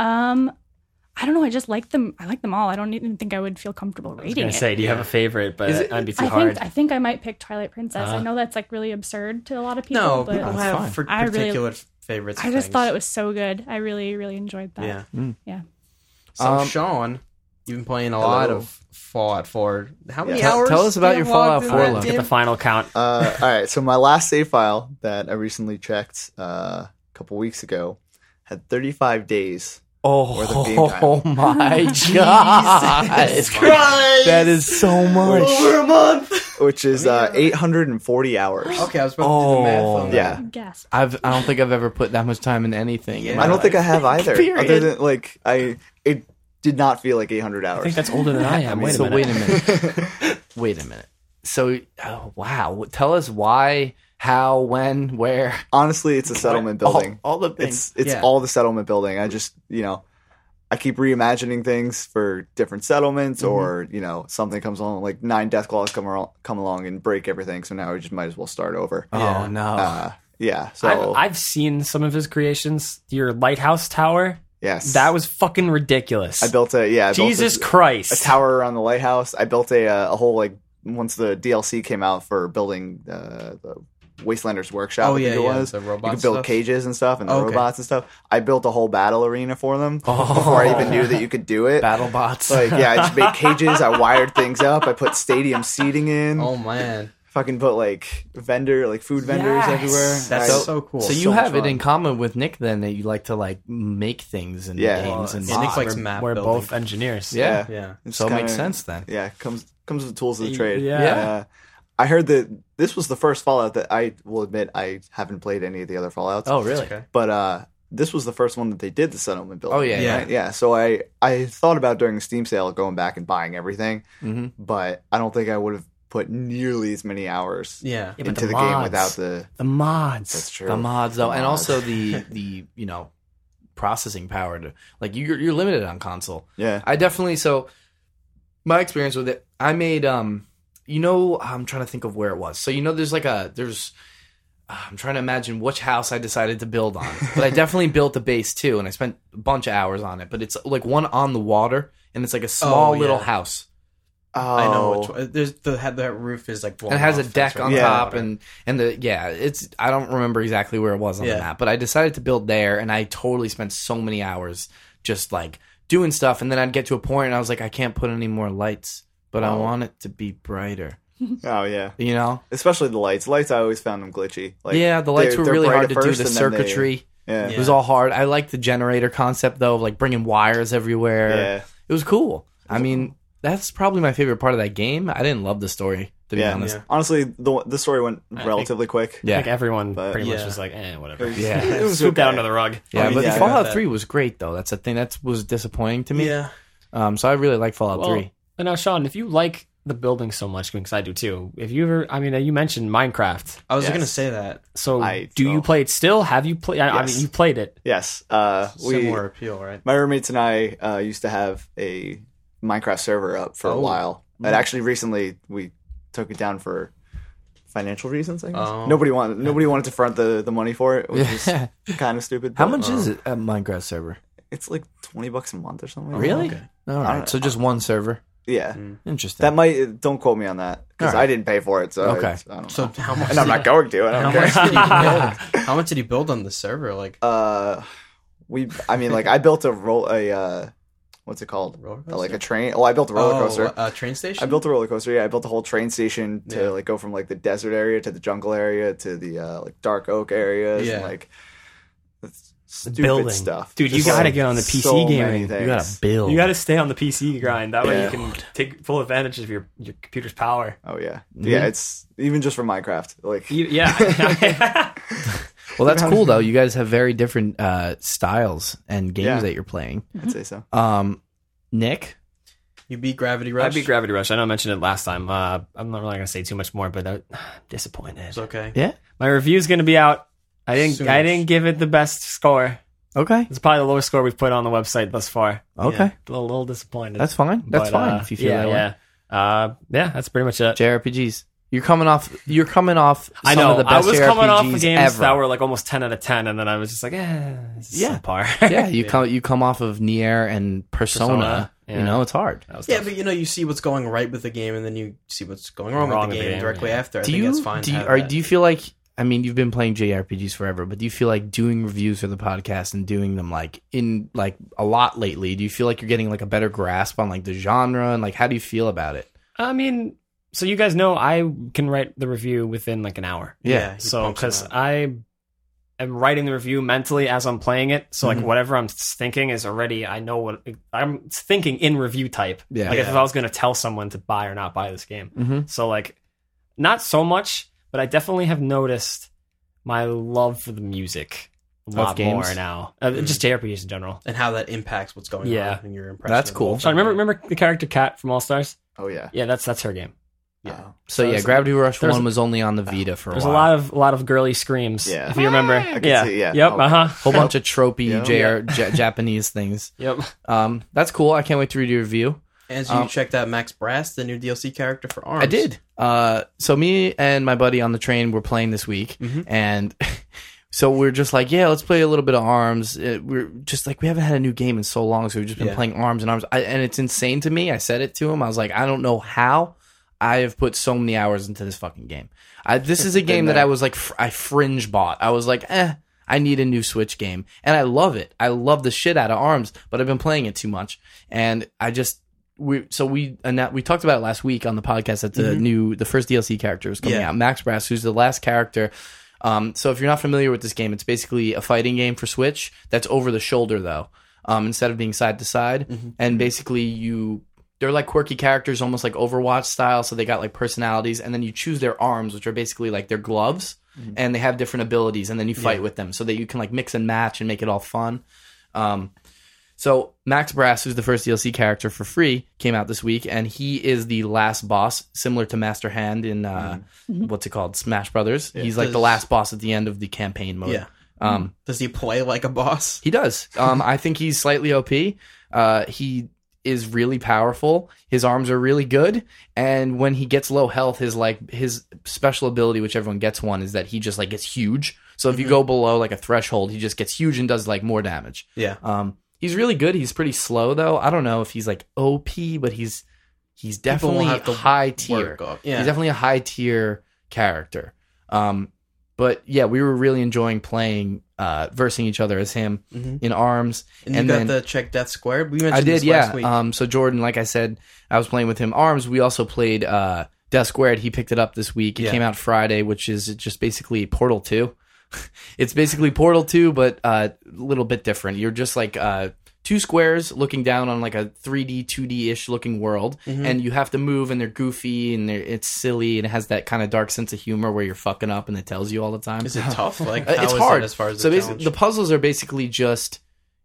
D: I don't know. I just like them. I like them all. I don't even think I would feel comfortable
C: I was
D: rating
C: gonna
D: it.
C: say, do you have a favorite? But I'd be too hard.
D: I think I might pick Twilight Princess. I know that's like really absurd to a lot of people.
B: No,
D: but
B: people
A: That's
B: have
A: fine.
B: for
D: I really-
B: particular favorites.
D: I just thought it was so good. I really, really enjoyed that.
B: Yeah.
D: Yeah.
B: So Sean, you've been playing a lot of Fallout 4. How many
E: Yeah.
B: hours?
A: Tell us about
B: do you
A: your
B: have
A: Fallout
B: logged in
A: 4
B: that
A: look.
C: Get
B: game?
C: the final count.
E: All right, so my last save file that I recently checked a couple weeks ago had 35 days. Worth of game time.
A: Oh my God! That is so much.
B: Over a month.
E: Which is 840 hours.
B: Okay, I was about to do the math on that.
E: Yeah.
D: Gasp.
A: I don't think I've ever put that much time in anything.
B: Yeah.
A: in my
E: I don't
A: life.
E: think I have either.
A: Period.
E: Other than like it did not feel like 800 hours.
C: I think that's older than I am. Wait a
A: So
C: minute.
A: wait a minute. So wow, tell us why, how, when, where.
E: Honestly, it's a settlement building.
A: All the things.
E: It's
B: Yeah.
E: all the settlement building. I just, I keep reimagining things for different settlements, or something comes along, like 9 Deathclaws come along and break everything. So now we just might as well start over.
A: Oh no.
E: Yeah. So
C: I've seen some of his creations. Your lighthouse tower.
E: yes,
C: That was fucking ridiculous.
E: I built
C: Jesus
E: a
C: Christ.
E: tower around the lighthouse. I built a whole once the DLC came out for building the Wastelanders Workshop.
B: Oh,
E: I think
B: yeah,
E: it
B: yeah,
E: was.
B: the
E: You
B: robot
E: could build
B: stuff.
E: cages and stuff, and the
B: Okay.
E: robots and stuff. I built a whole battle arena for them before I even knew that you could do it.
A: Battle bots.
E: Like, yeah, I just made cages. I wired things up. I put stadium seating in.
B: Oh man,
E: Fucking put food vendors
C: Yes.
E: everywhere.
B: that's so cool.
A: So you
E: so
A: have
E: much
A: it in
E: fun.
A: common with Nick then that you like to make things and
E: Yeah.
A: games and
B: Yeah, Nick likes
C: we're,
B: map
C: we're
B: building.
C: both engineers.
A: yeah.
B: Yeah.
E: It's
A: So it makes
E: kinda-
A: sense then.
E: Yeah, comes with the tools of the trade.
C: Yeah.
E: I heard that this was the first Fallout that I will admit I haven't played any of the other Fallouts.
A: Oh really?
B: Okay.
E: But this was the first one that they did the settlement building.
A: Oh yeah.
B: Yeah.
E: Right? Yeah. So I thought about during the Steam sale going back and buying everything,
A: Mhm.
E: but I don't think I would have put nearly as many hours
B: Yeah.
C: Yeah, but
E: into the game
C: mods.
E: without the.
C: The mods.
E: That's true.
A: The mods though,
E: The
A: and
E: mods.
A: also the processing power to you're limited on console.
E: Yeah.
A: I definitely my experience with it. I made I'm trying to think of where it was. So there's I'm trying to imagine which house I decided to build on, but I definitely built a base too, and I spent a bunch of hours on it. But it's like one on the water, and it's like a small
B: yeah.
A: little house.
B: I know.
E: Oh.
B: Which one. There's the roof is like blown
A: And it has a
B: off.
A: deck
B: That's
A: on
B: right.
E: Yeah.
A: top, and it's I don't remember exactly where it was on
B: Yeah.
A: the map, but I decided to build there, and I totally spent so many hours just doing stuff, and then I'd get to a point, and I was like, I can't put any more lights, but I
E: Oh.
A: want it to be brighter,
E: Oh yeah.
A: you know?
E: Especially the lights. Lights, I always found them glitchy.
A: Yeah, the lights were
E: they're
A: really
E: bright
A: hard
E: at
A: to do.
E: first,
A: The
E: and then they-
A: circuitry,
E: Yeah.
A: it was all hard. I liked the generator concept though, of bringing wires everywhere.
E: Yeah.
A: It was cool. I mean, that's probably my favorite part of that game. I didn't love the story, to be
E: Yeah.
A: honest.
B: Yeah.
E: Honestly, the story went relatively quick.
C: I
A: Yeah.
C: think everyone
E: But-
C: pretty much
B: Yeah.
C: was like, whatever.
A: Yeah.
E: It was
C: Swoop that
E: okay.
C: under the rug.
A: Yeah,
B: Oh,
A: but
B: yeah, I got
A: Fallout
B: that.
A: 3 was great though. That's the thing that was disappointing to me.
B: Yeah.
A: So I really like Fallout
C: Well,
A: 3.
C: And now, Sean, if you like the building so much because I do too. If you ever, I mean, you mentioned Minecraft.
B: I was going to say that.
C: So do you play it still? Have you played? I mean, you played it.
E: Yes.
B: Similar appeal, right?
E: My roommates and I used to have a Minecraft server up for a while. And actually, recently we took it down for financial reasons. I guess nobody wanted to front the money for it, which is kind of stupid.
A: How much is it at Minecraft server?
E: It's like $20 a month or something.
A: Really?
E: Okay.
A: All right. So just one server.
E: Yeah.
A: Interesting.
E: That might don't quote me on that because I didn't pay for it. So
A: okay.
E: I don't know.
B: So how much?
E: And I'm not going to. I don't care.
B: How much did you build on the server? Like,
E: I built what's it called? Like a train. Oh, I built a roller coaster.
B: A train station?
E: I built a roller coaster. Yeah, I built a whole train station to like go from like the desert area to the jungle area to the like dark oak areas.
B: Yeah.
E: And, like stupid
C: building
E: stuff.
C: Dude, you got to get on the PC
E: so
C: gaming.
A: You got to build.
C: You got to stay on the PC grind. That way you can take full advantage of your computer's power.
E: Oh yeah, yeah. It's even just for Minecraft. Like
C: yeah.
A: Well, that's cool though. You guys have very different styles and games that you're playing.
E: I'd say so.
A: Nick,
B: you beat Gravity Rush?
C: I beat Gravity Rush. I know I mentioned it last time. I'm not really going to say too much more, but I'm disappointed.
B: It's okay.
A: Yeah.
C: My review's going to be out. I didn't give it the best score.
A: Okay.
C: It's probably the lowest score we've put on the website thus far.
A: Okay.
C: Yeah, a little disappointed.
A: That's fine. That's fine if you feel that way.
C: Yeah, that's pretty much it.
A: JRPGs. You're coming off
C: I
A: some
C: know.
A: of the best
C: I was
A: JRPGs
C: coming off of games
A: ever.
C: that were like almost 10 out of 10, and then I was just like, subpar.
A: Yeah, you come off of Nier and Persona.
C: Yeah.
A: You know, it's hard.
B: Yeah, but you see what's going right with the game, and then you see what's going wrong with the game directly after. I think that's fine.
A: Do you feel like? I mean, you've been playing JRPGs forever, but do you feel like doing reviews for the podcast and doing them like in like a lot lately? Do you feel like you're getting like a better grasp on like the genre and like how do you feel about it?
C: I mean, so you guys know I can write the review within like an hour.
A: Yeah.
C: So because I am writing the review mentally as I'm playing it, so like whatever I'm thinking is already I know what I'm thinking in review type.
A: Yeah.
C: Like if I was going to tell someone to buy or not buy this game. So like not so much. But I definitely have noticed my love for the music a lot more now. Just JRPGs in general.
B: And how that impacts what's going on in your impression.
A: That's cool.
C: So remember the character Kat from All Stars?
E: Oh yeah.
C: Yeah, that's her game.
B: Yeah.
A: So Gravity Rush 1 was only on the Vita for a while.
C: There's a lot of girly screams.
E: Yeah.
C: If you remember.
E: I can see, yeah.
C: Yep.
A: Whole bunch of tropey Japanese things.
C: Yep.
A: That's cool. I can't wait to read your review.
B: And so you checked out Max Brass, the new DLC character for ARMS.
A: I did. So me and my buddy on the train were playing this week, and so we're just like, yeah, let's play a little bit of ARMS. We're just like, we haven't had a new game in so long, so we've just been playing ARMS and ARMS. And it's insane to me. I said it to him. I was like, I don't know how I have put so many hours into this fucking game. This is a game that I was like, I fringe bought. I was like, I need a new Switch game. And I love it. I love the shit out of ARMS, but I've been playing it too much. And I just... We talked about it last week on the podcast that the first DLC character is coming out, Max Brass, who's the last character. So if you're not familiar with this game, it's basically a fighting game for Switch that's over the shoulder though, instead of being side to side. And basically they're like quirky characters, almost like Overwatch style. So they got like personalities, and then you choose their arms, which are basically like their gloves, and they have different abilities, and then you fight with them so that you can like mix and match and make it all fun. So Max Brass, who's the first DLC character for free, came out this week, and he is the last boss, similar to Master Hand in what's it called, Smash Brothers. Yeah. He's like the last boss at the end of the campaign mode.
B: Yeah. Does he play like a boss?
A: He does. I think he's slightly OP. He is really powerful. His arms are really good, and when he gets low health, his special ability, which everyone gets one, is that he just like gets huge. So if you go below like a threshold, he just gets huge and does like more damage.
B: Yeah.
A: He's really good. He's pretty slow though. I don't know if he's like OP, but he's definitely high tier.
B: Yeah.
A: He's definitely a high tier character. But yeah, we were really enjoying playing versing each other as him in ARMS.
B: And you got the check Death Squared? We mentioned
A: I did,
B: this last week.
A: So Jordan, like I said, I was playing with him ARMS. We also played Death Squared. He picked it up this week. It came out Friday, which is just basically Portal 2. It's basically Portal 2, but a little bit different. You're just like two squares looking down on like a 3D, 2D-ish looking world, and you have to move, and they're goofy, and it's silly, and it has that kind of dark sense of humor where you're fucking up, and it tells you all the time.
B: Is it tough? Like,
A: it's
B: how is
A: hard.
B: it as far as
A: so
B: the
A: basically, the puzzles are basically just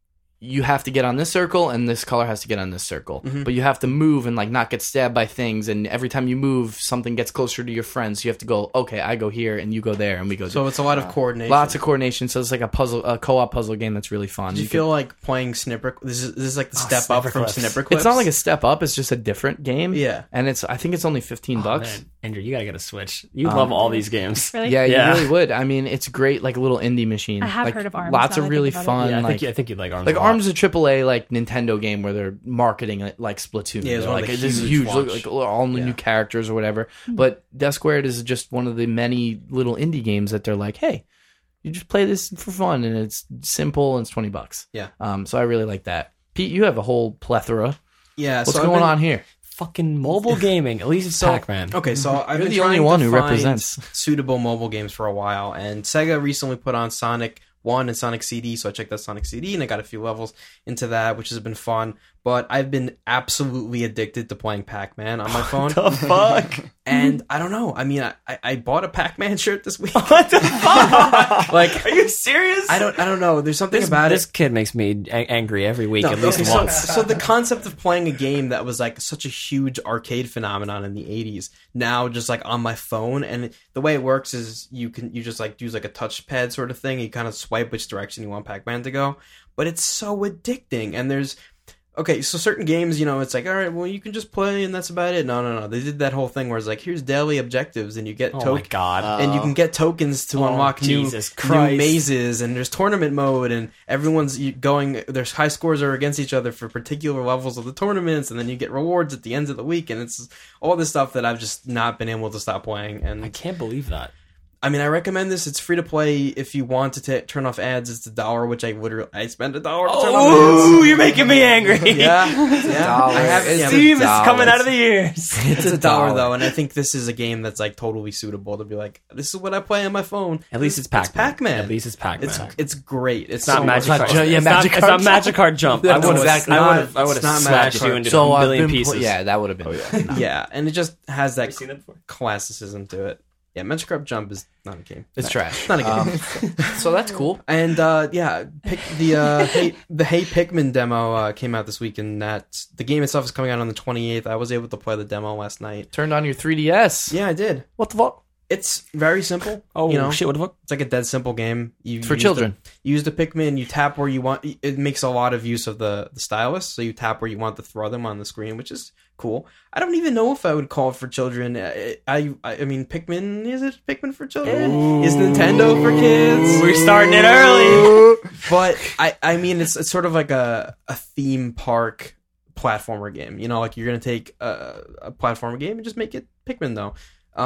A: you have to get on this circle and this color has to get on this circle. But you have to move and like not get stabbed by things, and every time you move something gets closer to your friends, so you have to go, okay, I go here and you go there and we go
B: So it's a lot of coordination.
A: Lots of coordination, so it's like a co-op puzzle game that's really fun.
B: Do you feel like playing Snipper? This is like the step up from Snipper Clips?
A: It's not like a step up, it's just a different game.
B: Yeah.
A: And I think it's only $15.
C: Man. Andrew, you gotta get a Switch. You love all these games.
D: Really?
A: Yeah, you really would. I mean, it's great, like a little indie machine.
D: I have
A: like,
D: heard of ARMS.
A: Lots of really fun.
C: Yeah,
A: like,
C: I think you'd like ARMS.
A: Like ARMS is a AAA like Nintendo game where they're marketing it like Splatoon.
B: Yeah, it's
A: like
B: this
A: is huge, like all the new characters or whatever. But Death Squared is just one of the many little indie games that they're like, hey, you just play this for fun and it's simple and it's $20.
B: Yeah.
A: So I really like that. Pete, you have a whole plethora.
B: Yeah.
A: What's going on here?
C: Fucking mobile gaming. At least it's Pac-Man.
B: Okay, so I've
A: You're
B: been
A: the only
B: trying
A: one
B: to
A: who
B: find
A: represents
B: suitable mobile games for a while, and Sega recently put on Sonic 1 and Sonic CD, so I checked out Sonic CD and I got a few levels into that, which has been fun. But I've been absolutely addicted to playing Pac-Man on my phone.
C: What the fuck?
B: And I don't know. I mean, I bought a Pac-Man shirt this week.
C: What the fuck?
B: Like,
C: are you serious?
B: I don't know. There's something about
C: this
B: it.
C: kid makes me angry every week, at least
B: okay,
C: once.
B: So the concept of playing a game that was like such a huge arcade phenomenon in the 80s, now just like on my phone, and the way it works is you just like use like a touchpad sort of thing. You kind of swipe which direction you want Pac-Man to go, but it's so addicting. And there's so certain games, you know, it's like, all right, well, you can just play and that's about it. No. They did that whole thing where it's like, here's daily objectives, and you get
C: Oh my god.
B: and you can get tokens to unlock new mazes, and there's tournament mode, and everyone's going, there's high scores are against each other for particular levels of the tournaments, and then you get rewards at the end of the week, and it's all this stuff that I've just not been able to stop playing. And
C: I can't believe that.
B: I mean, I recommend this. It's free to play. If you want to turn off ads, it's $1, which I spent $1 to turn off ads.
C: Oh, you're making me angry.
B: Yeah.
E: $1.
B: I have
C: Steam is coming out of the ears.
B: It's $1 though, and I think this is a game that's like totally suitable to be like, this is what I play on my phone.
C: At least it's Pac-Man.
B: Pac-Man.
C: At least it's Pac-Man.
B: It's great. It's
C: not
B: so
C: Magic
B: much
C: Card.
B: fun.
C: It's not Magikarp Jump. I would have smashed you into a billion pieces.
A: Yeah, that would have been.
B: Yeah, and it just has that
C: seen it before?
B: classicism to it. Yeah, Magikarp Jump is not a game.
A: It's trash.
B: It's not a game.
A: So that's cool.
B: And the Hey Pikmin demo came out this week, and the game itself is coming out on the 28th. I was able to play the demo last night.
A: Turned on your 3DS.
B: Yeah, I did.
A: What the fuck?
B: It's very simple.
C: Oh,
B: you know,
C: shit, what the fuck?
B: it's like a dead simple game.
A: For children.
B: You use the Pikmin, you tap where you want. It makes a lot of use of the stylus, so you tap where you want to throw them on the screen, which is cool. I don't even know if I would call it for children. I mean, Pikmin, is it Pikmin for children?
C: Ooh.
B: Is Nintendo for kids?
C: We're starting it early.
B: But I mean, it's sort of like a theme park platformer game. You know, like you're gonna take a platformer game and just make it Pikmin though.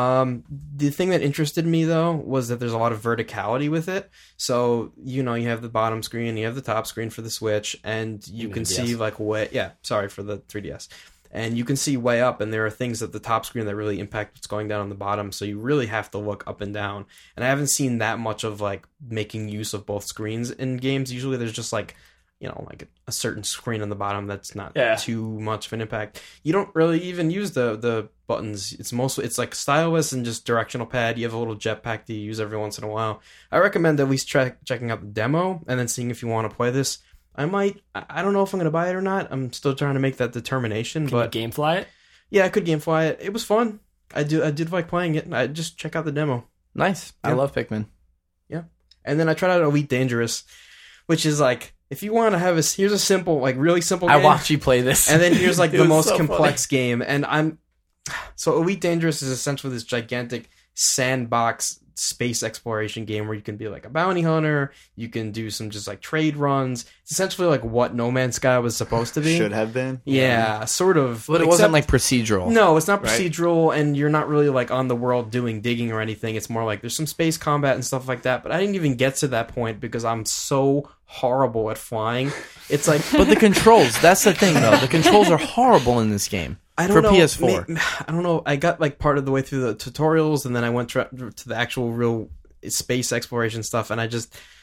B: The thing that interested me though was that there's a lot of verticality with it. So, you know, you have the bottom screen, you have the top screen for the Switch, and you can see like for the 3DS. And you can see way up, and there are things at the top screen that really impact what's going down on the bottom, so you really have to look up and down. And I haven't seen that much of like making use of both screens in games. Usually there's just like, you know, like a certain screen on the bottom that's not too much of an impact. You don't really even use the buttons. It's like stylus and just directional pad. You have a little jetpack that you use every once in a while. I recommend at least checking out the demo and then seeing if you want to play this. I don't know if I'm going to buy it or not. I'm still trying to make that determination.
C: Can you gamefly it?
B: Yeah, I could gamefly it. It was fun. I did like playing it. I just check out the demo.
A: Nice. Yeah. I love Pikmin.
B: Yeah. And then I tried out Elite Dangerous, which is like, if you want to have here's a simple, like really simple game.
A: I watched you play this.
B: And then here's like the most complex game. And so Elite Dangerous is essentially this gigantic sandbox space exploration game where you can be like a bounty hunter, you can do some just like trade runs. It's essentially like what No Man's Sky was supposed to be.
E: Should have been.
B: Yeah, sort of.
A: But it wasn't like procedural.
B: No, it's not procedural, and you're not really like on the world doing digging or anything. It's more like there's some space combat and stuff like that, but I didn't even get to that point because I'm so horrible at flying. It's like
A: But the controls, that's the thing though. The controls are horrible in this game.
B: I don't know.
A: PS4.
B: I don't know. I got like part of the way through the tutorials, and then I went to the actual real space exploration stuff, and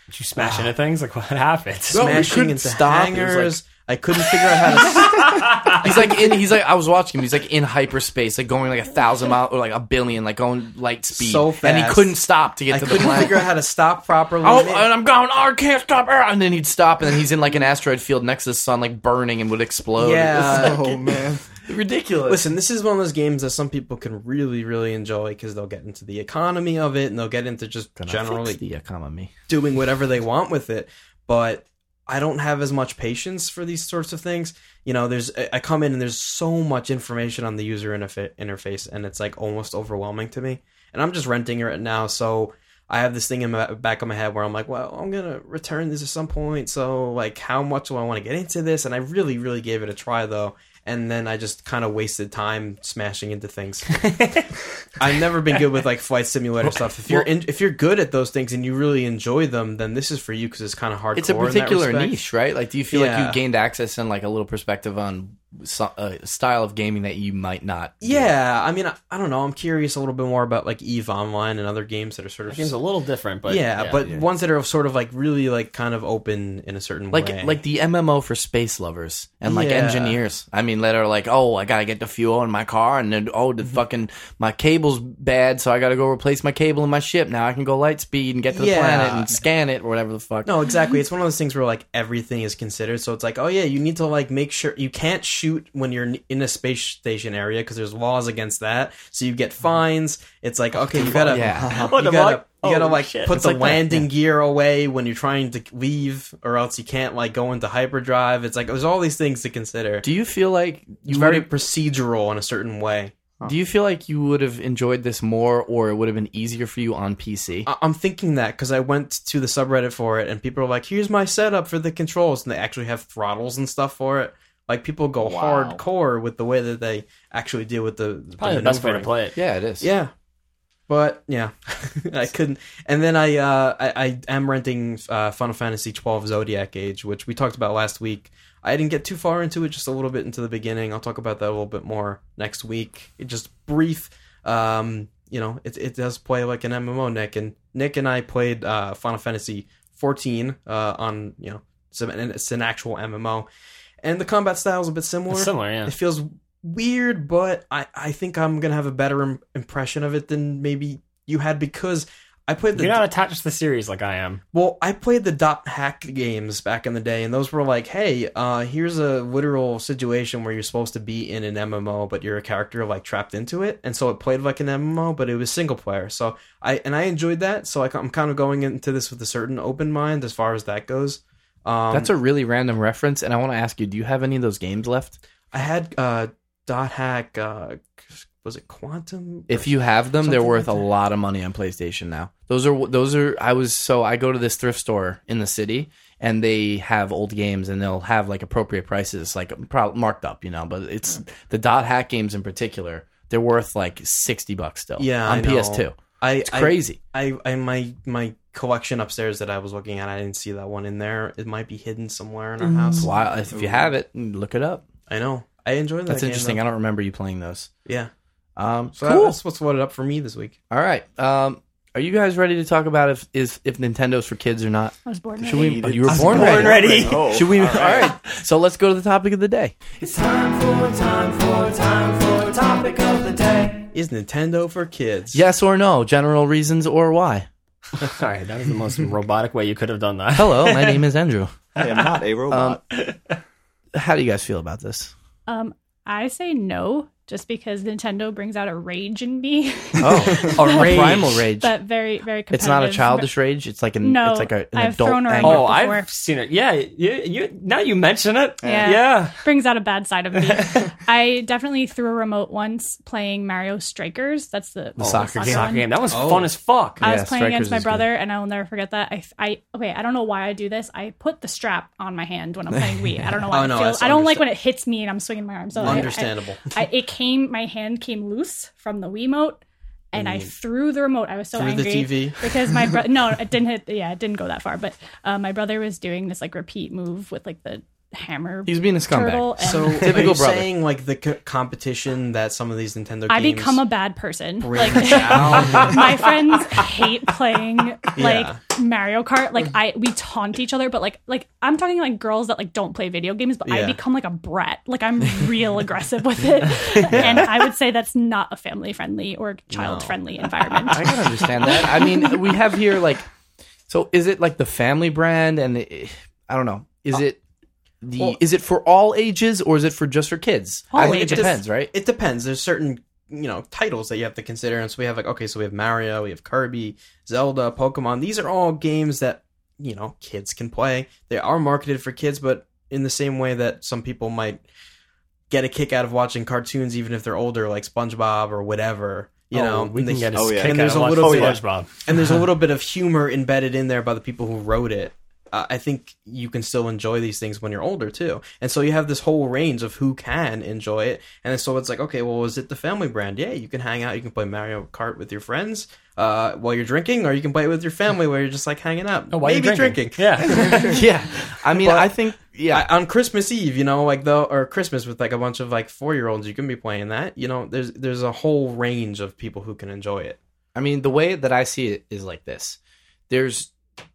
C: Did you smash into things? Like, what happened?
B: Smashing into hangers. I couldn't figure out how
A: to. He's like. I was watching him. He's like in hyperspace, like going like 1,000 miles or like 1 billion, like going light speed,
B: so fast,
A: and he couldn't stop to get to the planet.
B: I couldn't figure out how to stop properly.
A: Oh, and I'm going. Oh, I can't stop. And then he'd stop, and then he's in like an asteroid field next to the sun, like burning, and would explode.
B: Yeah.
E: Oh man.
A: Ridiculous.
B: Listen, this is one of those games that some people can really, really enjoy because they'll get into the economy of it and they'll get into just generally
A: the economy,
B: doing whatever they want with it. But I don't have as much patience for these sorts of things. You know, I come in and there's so much information on the user interface, and it's like almost overwhelming to me. And I'm just renting it now, so I have this thing in the back of my head where I'm like, well, I'm gonna return this at some point. So like, how much do I want to get into this? And I really, really gave it a try though. And then I just kind of wasted time smashing into things. I've never been good with like flight simulator stuff. If you're good at those things and you really enjoy them, then this is for you because it's kind of hardcore.
A: It's a particular
B: in that
A: niche, right? Like, do you feel like you gained access and like a little perspective on a style of gaming that you might not?
B: Yeah, I mean, I don't know. I'm curious a little bit more about like EVE Online and other games that are sort of.
C: That game's a little different, but
B: ones that are sort of like really like kind of open in a certain way,
A: like the MMO for space lovers and like engineers. I mean, that are like, oh, I gotta get the fuel in my car, and then fucking my cable's bad, so I gotta go replace my cable in my ship. Now I can go light speed and get to the planet and scan it or whatever the fuck.
B: No, exactly. It's one of those things where like everything is considered. So it's like, oh yeah, you need to like make sure you can't shoot when you're in a space station area because there's laws against that. So you get fines. It's like, okay, you gotta put the landing gear away when you're trying to leave, or else you can't like go into hyperdrive. It's like there's all these things to consider.
A: Do you feel like
B: it's very procedural in a certain way?
A: Do you feel like you would have enjoyed this more, or it would have been easier for you on PC?
B: I'm thinking that because I went to the subreddit for it, and people are like, "Here's my setup for the controls," and they actually have throttles and stuff for it. Like, people go hardcore with the way that they actually deal with the
C: probably the best way to play it.
A: Yeah, it is.
B: Yeah. But, yeah, I couldn't. And then I am renting Final Fantasy XII Zodiac Age, which we talked about last week. I didn't get too far into it, just a little bit into the beginning. I'll talk about that a little bit more next week. It just brief. It does play like an MMO, Nick. And Nick and I played Final Fantasy 14 on, it's an actual MMO. And the combat style is a bit similar.
C: It's similar, yeah.
B: It feels weird, but I think I'm going to have a better impression of it than maybe you had because I played
C: You're not attached to the series like I am.
B: Well, I played the dot hack games back in the day, and those were like, hey, here's a literal situation where you're supposed to be in an MMO, but you're a character like trapped into it. And so it played like an MMO, but it was single player. So I enjoyed that. So I'm kind of going into this with a certain open mind as far as that goes.
A: That's a really random reference, and I want to ask you, do you have any of those games left?
B: I had dot hack, was it Quantum?
A: If you have them, they're worth a lot of money on PlayStation now. Those are. I go to this thrift store in the city, and they have old games, and they'll have like appropriate prices, like marked up, But it's the dot hack games in particular. They're worth like $60 still.
B: Yeah,
A: on PS2. It's crazy.
B: My collection upstairs that I was looking at, I didn't see that one in there. It might be hidden somewhere in our house.
A: Wow, if you have it, look it up.
B: I know. I enjoy that.
A: That's
B: game,
A: interesting.
B: though.
A: I don't remember you playing those.
B: Yeah.
A: Cool.
B: That's what's loaded up for me this week.
A: All right. Are you guys ready to talk about if Nintendo's for kids or not?
D: I was born ready.
A: You were born ready.
E: Oh,
A: Should we? All right. So let's go to the topic of the day.
F: It's time for topic of the day.
B: Is Nintendo for kids?
A: Yes or no? General reasons or why?
C: All right, that was the most robotic way you could have done that.
A: Hello, my name is Andrew.
E: I am not a robot.
A: How do you guys feel about this?
D: I say no, just because Nintendo brings out a rage in me.
A: Oh, a primal rage.
D: But very, very competitive.
A: It's not a childish rage. It's like an
D: I've
A: adult
D: thrown around
A: anger.
C: Oh,
D: before.
C: I've seen it. Yeah, you now you mention it.
D: Yeah. Brings out a bad side of me. I definitely threw a remote once playing Mario Strikers. That's the
A: soccer
C: game. That was fun as fuck.
D: I was playing against my brother, and I will never forget that. I don't know why I do this. I put the strap on my hand when I'm playing Wii. I don't know why. I don't like when it hits me and I'm swinging my arm. So
B: understandable.
D: My hand came loose from the Wiimote, and I threw the remote. I was so angry
B: the TV
D: because my brother. No, it didn't hit. Yeah, it didn't go that far. But my brother was doing this like repeat move with like the hammer.
A: He's being a scumbag.
D: turtle. And
B: So
A: Typical
B: are you
A: brother.
B: saying like the competition that some of these Nintendo games
D: I become a bad person.
B: bring
D: Like
B: down?
D: my friends hate playing like
B: Yeah.
D: Mario Kart. Like we taunt each other, but like I'm talking like girls that like don't play video games, but I
B: Yeah.
D: become like a brat. Like I'm real aggressive with it. And I would say that's not a family friendly or child friendly environment.
A: I can understand that. I mean, we have here like, so is it like the family brand, and I don't know, is it is it for all ages or is it for just for kids?
D: All
A: I think
D: ages.
A: it depends, right?
B: It depends. There's certain titles that you have to consider, and so we have so we have Mario, we have Kirby, Zelda, Pokemon. These are all games that kids can play. They are marketed for kids, but in the same way that some people might get a kick out of watching cartoons, even if they're older, like SpongeBob or whatever.
C: We
B: and
C: can get a
E: Oh, yeah.
C: kick
B: And there's
C: out of
B: a little
C: watching
B: bit-
C: SpongeBob.
B: and there's a little bit of humor embedded in there by the people who wrote it. I think you can still enjoy these things when you're older too, and so you have this whole range of who can enjoy it. And so it's like, okay, well, is it the family brand? Yeah, you can hang out, you can play Mario Kart with your friends while you're drinking, or you can play it with your family where you're just like hanging out,
C: Oh, while you're
B: maybe
C: drinking.
B: drinking.
C: Yeah.
A: Yeah. I mean,
B: But-
A: I think, yeah.
B: On Christmas Eve, or Christmas with like a bunch of like 4-year-olds, you can be playing that. There's a whole range of people who can enjoy it.
A: I mean, the way that I see it is like this. There's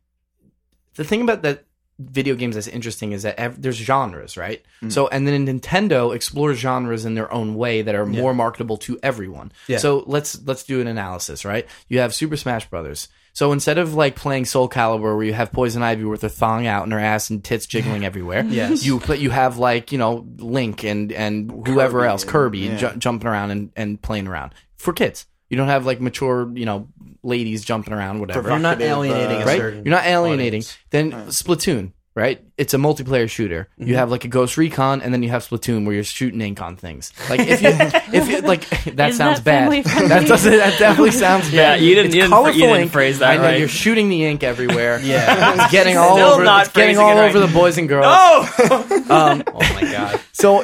A: the thing about that video games that's interesting is that there's genres, right? So, and then Nintendo explores genres in their own way that are more marketable to everyone.
B: Yeah.
A: So let's do an analysis, right? You have Super Smash Brothers. So instead of like playing Soul Calibur, where you have Poison Ivy with her thong out and her ass and tits jiggling everywhere,
B: Yes.
A: you have like Link and whoever else, Kirby, jumping around and playing around for kids. You don't have like mature, ladies jumping around, whatever.
B: You're not alienating a
A: Right?
B: certain
A: You're not alienating.
B: audience.
A: Then Splatoon, right? It's a multiplayer shooter. You have like a Ghost Recon, and then you have Splatoon where you're shooting ink on things. Like if you like that
D: Is
A: sounds
D: that
A: bad.
D: family friendly?
A: That definitely sounds
C: Yeah,
A: bad.
C: you didn't-
A: It's
C: you didn't-
A: colorful
C: you didn't
A: ink.
C: phrase that
A: I know
C: right.
A: you're shooting the ink everywhere.
B: Yeah.
A: It's getting all
C: Still
A: over.
C: not
A: It's getting
C: phrasing
A: all
C: it right.
A: over the boys and girls.
B: Oh my god.
A: So,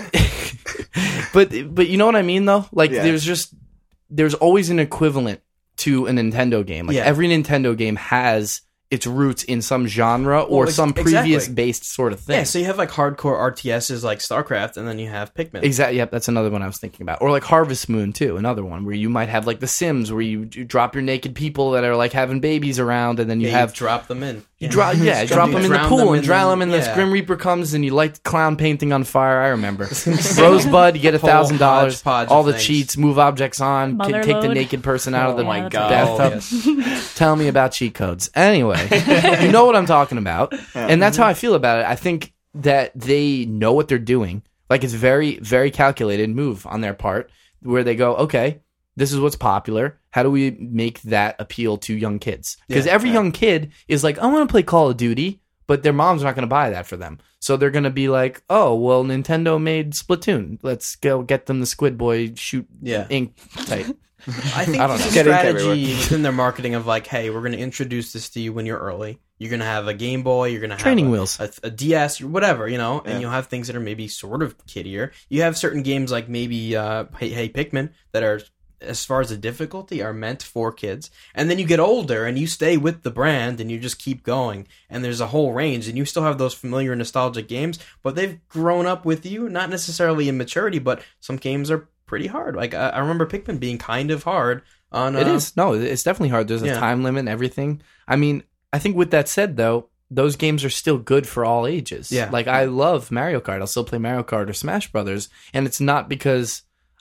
A: but you know what I mean though? Like
E: Yeah.
A: there's always an equivalent to a Nintendo game. Like
B: Yeah.
A: every Nintendo game has its roots in some genre or
B: Well,
A: some
B: exactly.
A: previous based sort of thing.
B: Yeah, so you have like hardcore RTSs like StarCraft, and then you have Pikmin.
A: Exactly. Yep, that's another one I was thinking about. Or like Harvest Moon too, another one where you might have like The Sims, where you drop your naked people that are like having babies around, and then you
B: Yeah,
A: have
B: drop them in.
A: you drop them in the
B: drown
A: pool
B: them
A: and
B: in
A: drown
B: the-
A: them, and the
B: yeah.
A: Grim Reaper comes and you light the clown painting on fire. I remember Rosebud. You get
B: Whole
A: $1,000.
B: hodgepodge
A: All
B: of
A: the
B: things.
A: cheats, move objects on,
D: Mother
A: take the
D: load.
A: naked person out of the
D: Oh my
C: God.
A: bathtub. Tell me about cheat codes. Anyway, you know what I'm talking about, and that's how I feel about it. I think that they know what they're doing. Like it's very, very calculated move on their part, where they go, okay, this is what's popular. How do we make that appeal to young kids? Because every young kid is like, I want to play Call of Duty, but their mom's not going to buy that for them. So they're going to be like, oh, well, Nintendo made Splatoon. Let's go get them the Squid Boy shoot ink type.
B: I think
A: I don't
B: it's a
A: know.
E: Get ink
B: strategy
E: everywhere.
B: within their marketing of like, hey, we're going to introduce this to you when you're early. You're going to have a Game Boy. You're going to have
A: Training wheels.
B: a DS, or whatever, and you'll have things that are maybe sort of kiddier. You have certain games like maybe Hey Pikmin that are, as far as the difficulty, are meant for kids. And then you get older and you stay with the brand and you just keep going. And there's a whole range, and you still have those familiar nostalgic games, but they've grown up with you, not necessarily in maturity, but some games are pretty hard. Like I remember Pikmin being kind of hard on
A: It is. No, it's definitely hard. There's a
B: Yeah.
A: time limit and everything. I mean, I think with that said, though, those games are still good for all ages.
B: Yeah.
A: Like, I love Mario Kart. I'll still play Mario Kart or Smash Brothers. And it's not because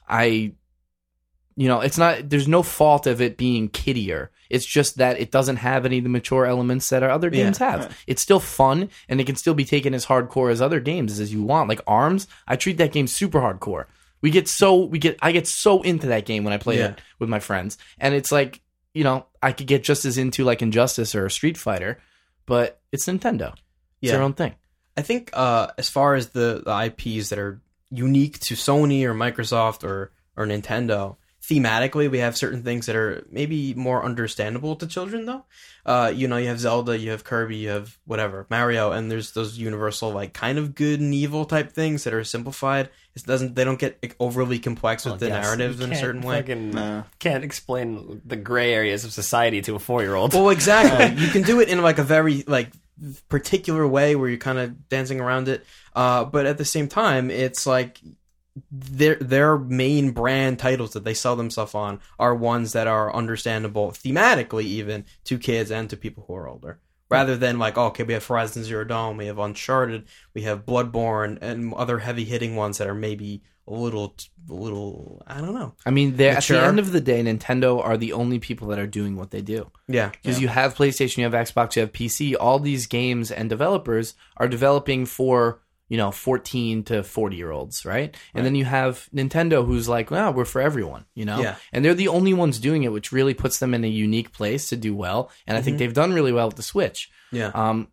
A: it's not, there's no fault of it being kiddier. It's just that it doesn't have any of the mature elements that our other games have.
E: Right.
A: It's still fun, and it can still be taken as hardcore as other games as you want. Like ARMS, I treat that game super hardcore. I get so into that game when I play it with my friends. And it's like, I could get just as into like Injustice or Street Fighter, but it's Nintendo. It's their own thing.
B: I think as far as the IPs that are unique to Sony or Microsoft or Nintendo, thematically we have certain things that are maybe more understandable to children though. You have Zelda, you have Kirby, you have whatever, Mario, and there's those universal like kind of good and evil type things that are simplified. They don't get like, overly complex with the narratives in a certain way.
C: Can't explain the gray areas of society to a 4-year-old.
B: Well, exactly. You can do it in like a very like particular way where you're kind of dancing around it. But at the same time, it's like their main brand titles that they sell themselves on are ones that are understandable thematically, even to kids and to people who are older. Rather than like, okay, we have Horizon Zero Dawn, we have Uncharted, we have Bloodborne, and other heavy-hitting ones that are maybe a little, I don't know.
A: I mean, at the end of the day, Nintendo are the only people that are doing what they do.
B: Yeah.
A: Because you have PlayStation, you have Xbox, you have PC. All these games and developers are developing for, 14 to 40-year-olds, right? And then you have Nintendo, who's like, well, we're for everyone,
B: Yeah.
A: And they're the only ones doing it, which really puts them in a unique place to do well. And I think they've done really well with the Switch.
B: Yeah.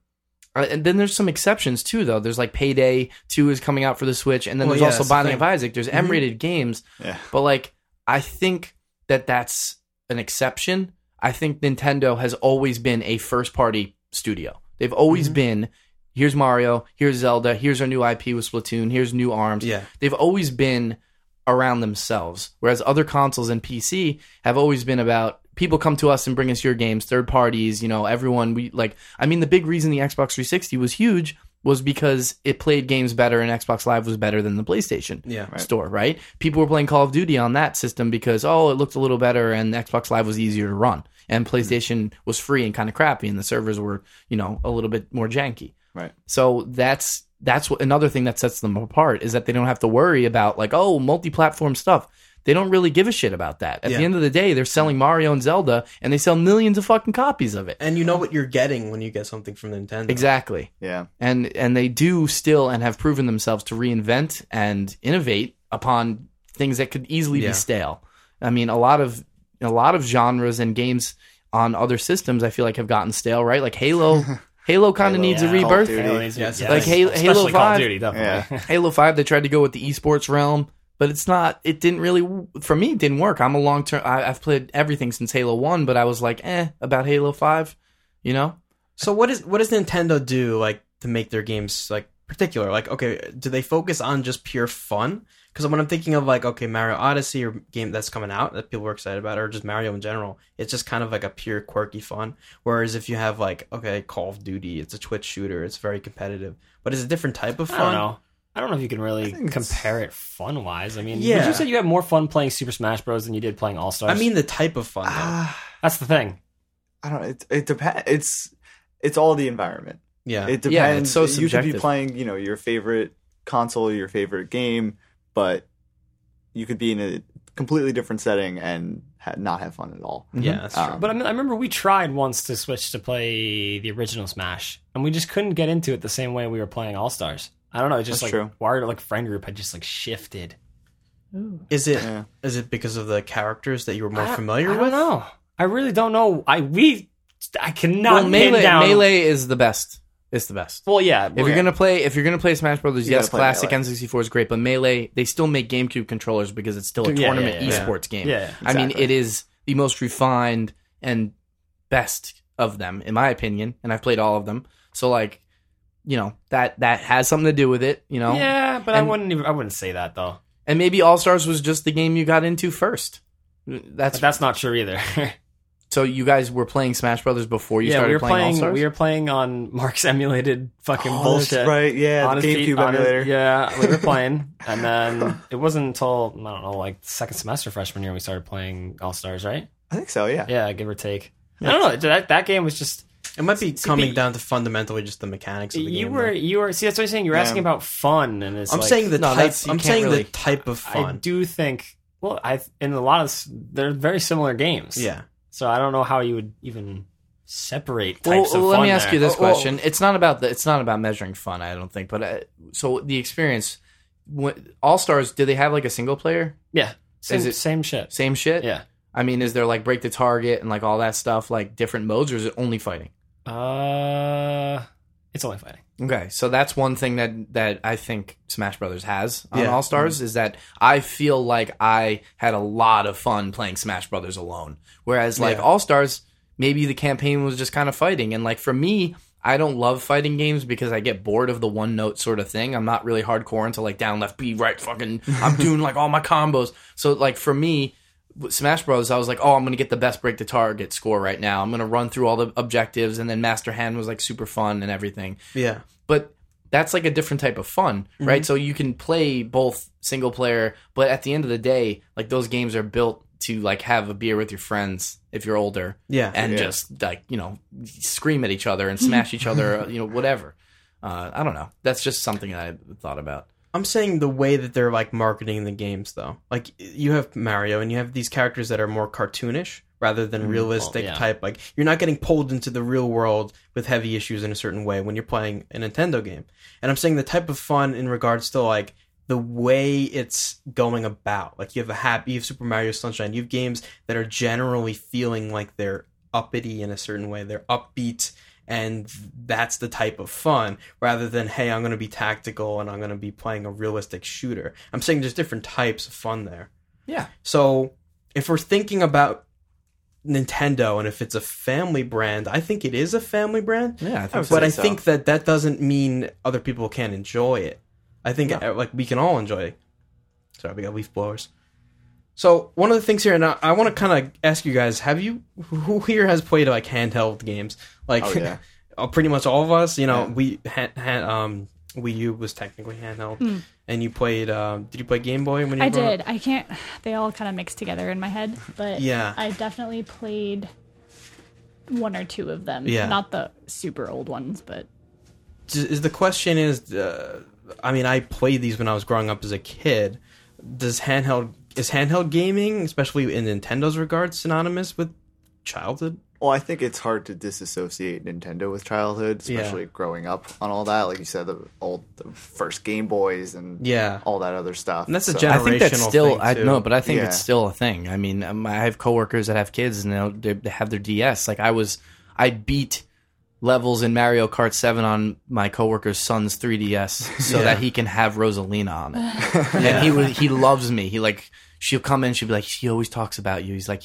A: And then there's some exceptions too, though. There's like Payday 2 is coming out for the Switch, and then there's also Binding of Isaac. There's M-rated games, but like I think that's an exception. I think Nintendo has always been a first-party studio. They've always been. Here's Mario. Here's Zelda. Here's our new IP with Splatoon. Here's New Arms.
B: Yeah.
A: They've always been around themselves, whereas other consoles and PC have always been about. People come to us and bring us your games, third parties, everyone. The big reason the Xbox 360 was huge was because it played games better and Xbox Live was better than the PlayStation store, right? People were playing Call of Duty on that system because, it looked a little better and Xbox Live was easier to run. And PlayStation was free and kind of crappy and the servers were, a little bit more janky.
E: Right.
A: So that's what another thing that sets them apart is that they don't have to worry about multi-platform stuff. They don't really give a shit about that. At the end of the day, they're selling Mario and Zelda, and they sell millions of fucking copies of it.
B: And you know what you're getting when you get something from Nintendo.
A: Exactly.
E: Yeah.
A: And they do still and have proven themselves to reinvent and innovate upon things that could easily be stale. I mean, a lot of genres and games on other systems I feel like have gotten stale, right? Like Halo. Halo kind of needs a rebirth. Like Halo 5.
C: Call of Duty, definitely.
A: Halo 5, they tried to go with the esports realm. But it didn't really, for me, it didn't work. I'm a long-term, I've played everything since Halo 1, but I was like, about Halo 5,
B: So what does Nintendo do, like, to make their games, like, particular? Like, okay, do they focus on just pure fun? Because when I'm thinking of, like, okay, Mario Odyssey or game that's coming out that people are excited about, or just Mario in general, it's just kind of like a pure quirky fun. Whereas if you have, like, okay, Call of Duty, it's a Twitch shooter, it's very competitive. But it's a different type of fun.
C: I don't know if you can really compare it fun-wise. I mean, would you say you have more fun playing Super Smash Bros. Than you did playing All-Stars?
B: I mean the type of fun, though.
C: That's the thing.
E: I don't know. It depends. It's all the environment.
B: Yeah.
E: It depends.
A: Yeah, it's so subjective.
E: You could be playing, your favorite console, your favorite game, but you could be in a completely different setting and not have fun at all.
B: Yeah, that's true.
C: But I remember we tried once to switch to play the original Smash, and we just couldn't get into it the same way we were playing All-Stars. I don't know. It's just
E: That's
C: like
E: true.
C: our friend group had just shifted.
B: Is it because of the characters that you were more familiar
C: I
B: with?
C: don't know. I really don't know. I cannot pin down.
A: Melee is the best. It's the best.
C: Well, yeah.
A: If you're gonna play Smash Brothers, yes,
E: gotta play
A: classic
E: Melee.
A: N64 is great, but Melee, they still make GameCube controllers because it's still a tournament esports game.
C: Yeah,
A: I mean,
E: exactly.
A: it is the most refined and best of them, in my opinion, and I've played all of them. So, that has something to do with it,
C: Yeah, but I wouldn't say that though.
A: And maybe All Stars was just the game you got into first.
C: But that's not true either.
A: So you guys were playing Smash Brothers before you started playing All Stars?
C: We were playing on Mark's emulated fucking
E: Oh,
C: bullshit.
E: that's right. Yeah,
C: On
E: the
C: his
E: GameCube
C: feet- on his-
E: emulator.
C: Yeah, we were playing, and then it wasn't until I don't know, like second semester freshman year we started playing All Stars, right?
E: I think so. Yeah.
C: Yeah, give or take. I don't know. That game was just.
B: It might be coming down to fundamentally just the mechanics of the game.
C: You were. See, that's what I'm saying. You're asking about fun, and it's.
B: I'm
C: like,
B: saying the
A: No,
B: type.
A: that's- you
B: I'm
A: can't
B: saying
A: really-
B: the type of
C: I
B: fun.
C: do think. Well, in a lot of they're very similar games.
B: Yeah.
C: So I don't know how you would even separate
A: Well,
C: types of
A: let
C: fun
A: me ask
C: there.
A: you this question. It's not about measuring fun, I don't think. But so the experience, All Stars, do they have like a single player?
C: Yeah.
A: Is it-
C: Same shit.
A: Same shit?
C: Yeah.
A: I mean, is there like break the target and like all that stuff, like different modes, or is it only fighting?
C: It's only fighting.
A: Okay, so that's one thing that I think Smash Brothers has on
B: Yeah.
A: All Stars is that I feel like I had a lot of fun playing Smash Brothers alone. Whereas like All Stars, maybe the campaign was just kind of fighting. And like for me, I don't love fighting games because I get bored of the one note sort of thing. I'm not really hardcore into like down, left, B, right, fucking I'm doing like all my combos. So like for me, Smash Bros, I was like, oh, I'm going to get the best break to target score right now. I'm going to run through all the objectives, and then Master Hand was like super fun and everything.
B: Yeah.
A: But that's like a different type of fun, right? So you can play both single player, but at the end of the day, like those games are built to like have a beer with your friends if you're older.
B: Yeah.
A: And just like, scream at each other and smash each other, whatever. I don't know. That's just something I thought about.
B: I'm saying the way that they're like marketing the games, though. Like you have Mario, and you have these characters that are more cartoonish rather than realistic type. Like you're not getting pulled into the real world with heavy issues in a certain way when you're playing a Nintendo game. And I'm saying the type of fun in regards to like the way it's going about. Like you have Super Mario Sunshine. You have games that are generally feeling like they're uppity in a certain way. They're upbeat. And that's the type of fun, rather than, hey, I'm going to be tactical and I'm going to be playing a realistic shooter. I'm saying there's different types of fun there.
A: Yeah.
B: So if we're thinking about Nintendo and if it's a family brand, I think it is a family brand.
A: Yeah, I think
B: so. But I think that doesn't mean other people can't enjoy it. I think like we can all enjoy it. Sorry, we got leaf blowers. So one of the things here, and I want to kind of ask you guys: who here has played like handheld games? Like, pretty much all of us. We Wii U was technically handheld, and you played. Did you play Game Boy when you?
D: I did. I can't. They all kind of mix together in my head, but I definitely played one or two of them.
B: Yeah.
D: Not the super old ones, but.
B: The question is, I played these when I was growing up as a kid. Is handheld gaming, especially in Nintendo's regard, synonymous with childhood?
E: Well, I think it's hard to disassociate Nintendo with childhood, especially growing up on all that. Like you said, the first Game Boys and all that other stuff.
B: And that's a generational
A: I think that's still,
B: thing, too.
A: but I think it's still a thing. I mean, I have coworkers that have kids and they have their DS. Like I beat levels in Mario Kart 7 on my coworker's son's 3DS so that he can have Rosalina on it. And he loves me. She'll come in, she'll be like, she always talks about you. He's like,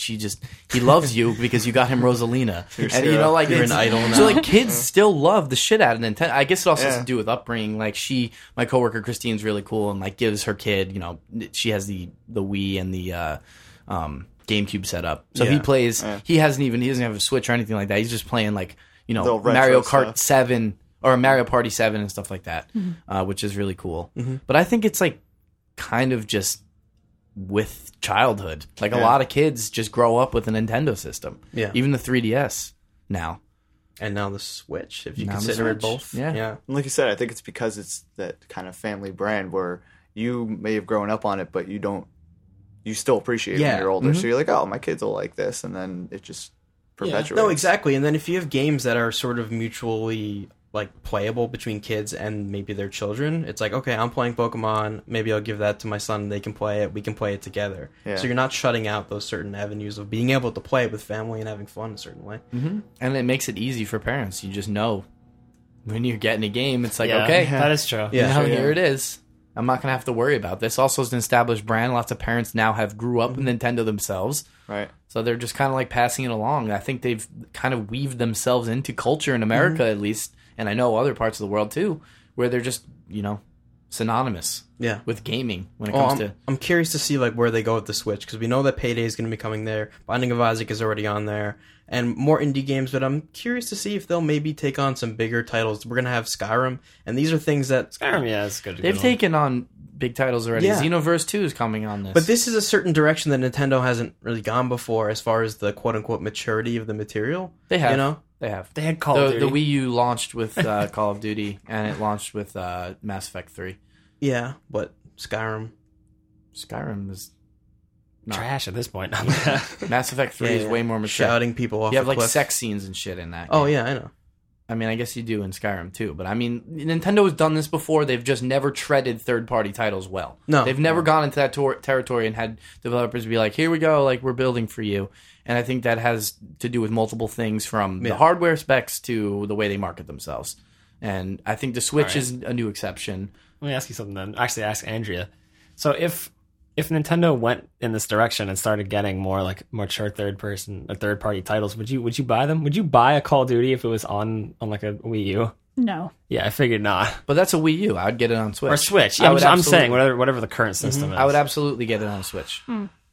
A: he loves you because you got him Rosalina. And
B: you're an idol now.
A: So like kids still love the shit out of Nintendo. I guess it also has to do with upbringing. Like my coworker Christine's really cool and like gives her kid, she has the Wii and the GameCube set up. So he plays, he doesn't have a Switch or anything like that. He's just playing like, Mario Kart 7 or Mario Party 7 and stuff like that, which is really cool. Mm-hmm. But I think it's like kind of just with childhood. Like a lot of kids just grow up with a Nintendo system. Yeah. Even the 3DS now.
B: And now the Switch, if you consider it both.
E: Yeah. And like you said, I think it's because it's that kind of family brand where you may have grown up on it, but you still appreciate it when you're older. Mm-hmm. So you're like, oh, my kids will like this. And then it just perpetuates.
B: No, exactly. And then if you have games that are sort of mutually like playable between kids and maybe their children, it's like, okay, I'm playing Pokemon, maybe I'll give that to my son, they can play it, we can play it together. So you're not shutting out those certain avenues of being able to play with family and having fun a certain way.
A: Mm-hmm. And it makes it easy for parents. You just know when you're getting a game, it's like, okay,
C: that is true.
A: Here it is. I'm not going to have to worry about this. Also, it's an established brand. Lots of parents now grew up with Nintendo themselves.
E: Right.
A: So they're just kind of like passing it along. I think they've kind of weaved themselves into culture in America, at least. And I know other parts of the world too, where they're just, synonymous with gaming when it comes to...
B: I'm curious to see like where they go with the Switch, because we know that Payday is going to be coming there. Binding of Isaac is already on there. And more indie games, but I'm curious to see if they'll maybe take on some bigger titles. We're going to have Skyrim, and these are things that...
C: Skyrim, it's good.
A: They've taken on big titles already. Xenoverse 2 is coming on this.
B: But this is a certain direction that Nintendo hasn't really gone before as far as the quote-unquote maturity of the material.
A: They have. They have.
C: They had Call of Duty.
A: The Wii U launched with Call of Duty, and it launched with Mass Effect 3.
B: Yeah, but Skyrim
A: is...
C: trash at this point.
A: Mass Effect 3 is way more mature.
B: Shouting people off.
A: You have
B: like
A: sex scenes and shit in that.
B: Oh yeah, I know.
A: I mean, I guess you do in Skyrim too, but I mean, Nintendo has done this before. They've just never treaded third-party titles well.
B: No,
A: they've never gone into that territory and had developers be like, "Here we go, like we're building for you." And I think that has to do with multiple things, from the hardware specs to the way they market themselves. And I think the Switch is a new exception.
C: Let me ask you something then. Actually, ask Andrea. So if Nintendo went in this direction and started getting more like mature third-party titles, would you buy them? Would you buy a Call of Duty if it was on like a Wii U?
D: No.
C: Yeah, I figured not.
A: But that's a Wii U. I would get it on Switch.
C: Or Switch. Yeah, I'm saying whatever the current system is.
A: I would absolutely get it on Switch.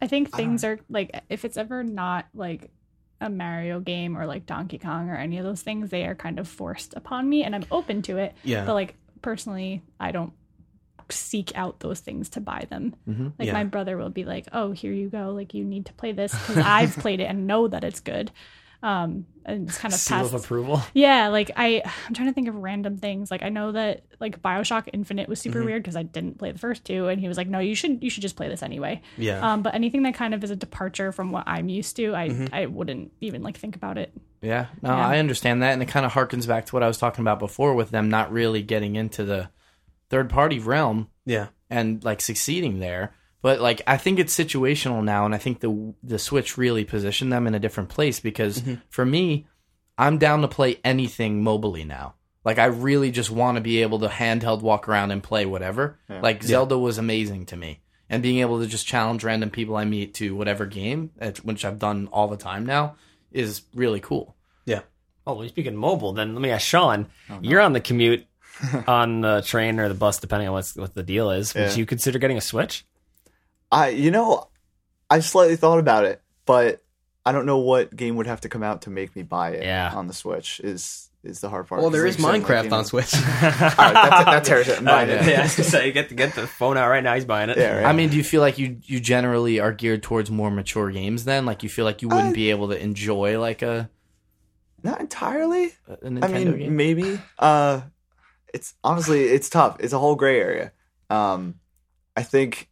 D: I think things are like, if it's ever not like a Mario game or like Donkey Kong or any of those things, they are kind of forced upon me, and I'm open to it.
B: Yeah.
D: But like personally, I don't seek out those things to buy them. Like my brother will be like, "Oh, here you go. Like you need to play this because I've played it and know that it's good." And it's kind of
C: seal of approval.
D: Yeah, like I'm trying to think of random things. Like I know that like BioShock Infinite was super weird because I didn't play the first two, and he was like, "No, you should just play this anyway."
B: Yeah.
D: But anything that kind of is a departure from what I'm used to, I wouldn't even like think about it.
A: Yeah, no, I understand that, and it kind of harkens back to what I was talking about before with them not really getting into the third-party realm, and like succeeding there. But like, I think it's situational now, and I think the Switch really positioned them in a different place because for me, I'm down to play anything mobilely now. Like, I really just want to be able to handheld walk around and play whatever. Yeah. Like, Zelda was amazing to me, and being able to just challenge random people I meet to whatever game, which I've done all the time now, is really cool.
B: Yeah.
C: Oh, well, speaking of mobile, then let me ask Sean. You're on the commute on the train or the bus, depending on what the deal is. Would you consider getting a Switch?
E: I slightly thought about it, but I don't know what game would have to come out to make me buy it on the Switch is the hard part.
B: Well, there is Minecraft on Switch.
E: All right, that tears it. I'm buying it.
C: Yeah, I was going to say, get the phone out right now. He's buying it.
E: Yeah, right.
A: I mean, do you feel like you generally are geared towards more mature games then? Like, you feel like you wouldn't be able to enjoy like a...
E: Not entirely.
A: A Nintendo game?
E: Maybe. It's honestly, it's tough. It's a whole gray area. I think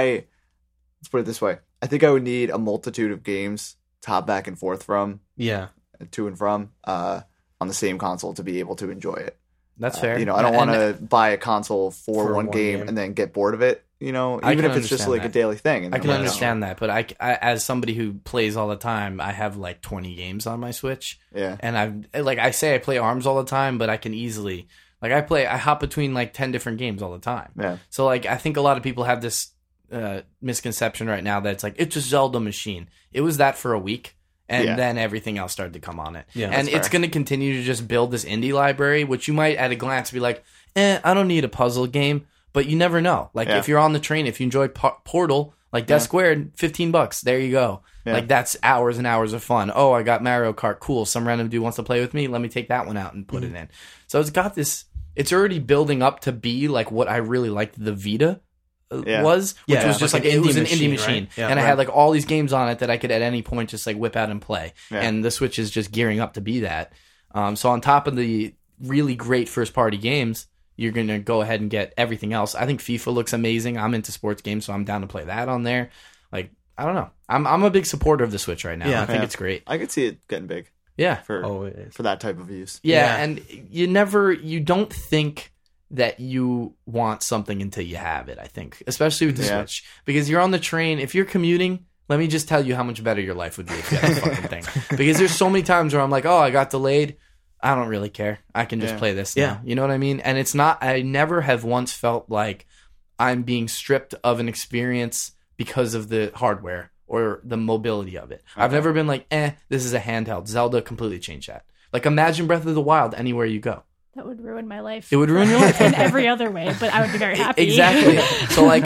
E: let's put it this way. I think I would need a multitude of games to hop back and forth from.
B: Yeah.
E: To and from on the same console to be able to enjoy it.
A: That's fair.
E: I don't want to buy a console for one game and then get bored of it. Even if it's just like a daily thing. And
A: I can understand that, but I, as somebody who plays all the time, I have like 20 games on my Switch.
E: Yeah.
A: And I say I play ARMS all the time, but I can easily, like I hop between like 10 different games all the time.
E: Yeah.
A: So like, I think a lot of people have this misconception right now that it's like, it's a Zelda machine. It was that for a week. And then everything else started to come on it. Yeah, and it's going to continue to just build this indie library, which you might at a glance be like, I don't need a puzzle game. But you never know. Like, if you're on the train, if you enjoy Portal, like Death Squared, $15, there you go. Yeah. Like, that's hours and hours of fun. Oh, I got Mario Kart, cool. Some random dude wants to play with me. Let me take that one out and put it in. So it's got this, it's already building up to be like what I really liked the Vita was, which was just like it was an indie machine. Right? Yeah, and I had like all these games on it that I could at any point just like whip out and play. Yeah. And the Switch is just gearing up to be that. So on top of the really great first party games, you're going to go ahead and get everything else. I think FIFA looks amazing. I'm into sports games, so I'm down to play that on there. Like, I don't know. I'm a big supporter of the Switch right now. Yeah, I think it's great.
E: I could see it getting big.
A: Yeah.
E: For that type of use.
A: Yeah, and you don't think that you want something until you have it, I think. Especially with the Switch. Because you're on the train. If you're commuting, let me just tell you how much better your life would be if you had this fucking thing. Because there's so many times where I'm like, oh, I got delayed. I don't really care. I can just play this now. You know what I mean? And it's not, I never have once felt like I'm being stripped of an experience because of the hardware or the mobility of it. Okay. I've never been like, this is a handheld. Zelda completely changed that. Like, imagine Breath of the Wild anywhere you go.
D: That would ruin my life.
A: It would ruin your life.
D: In every other way, but I would be very happy.
A: Exactly. So, like,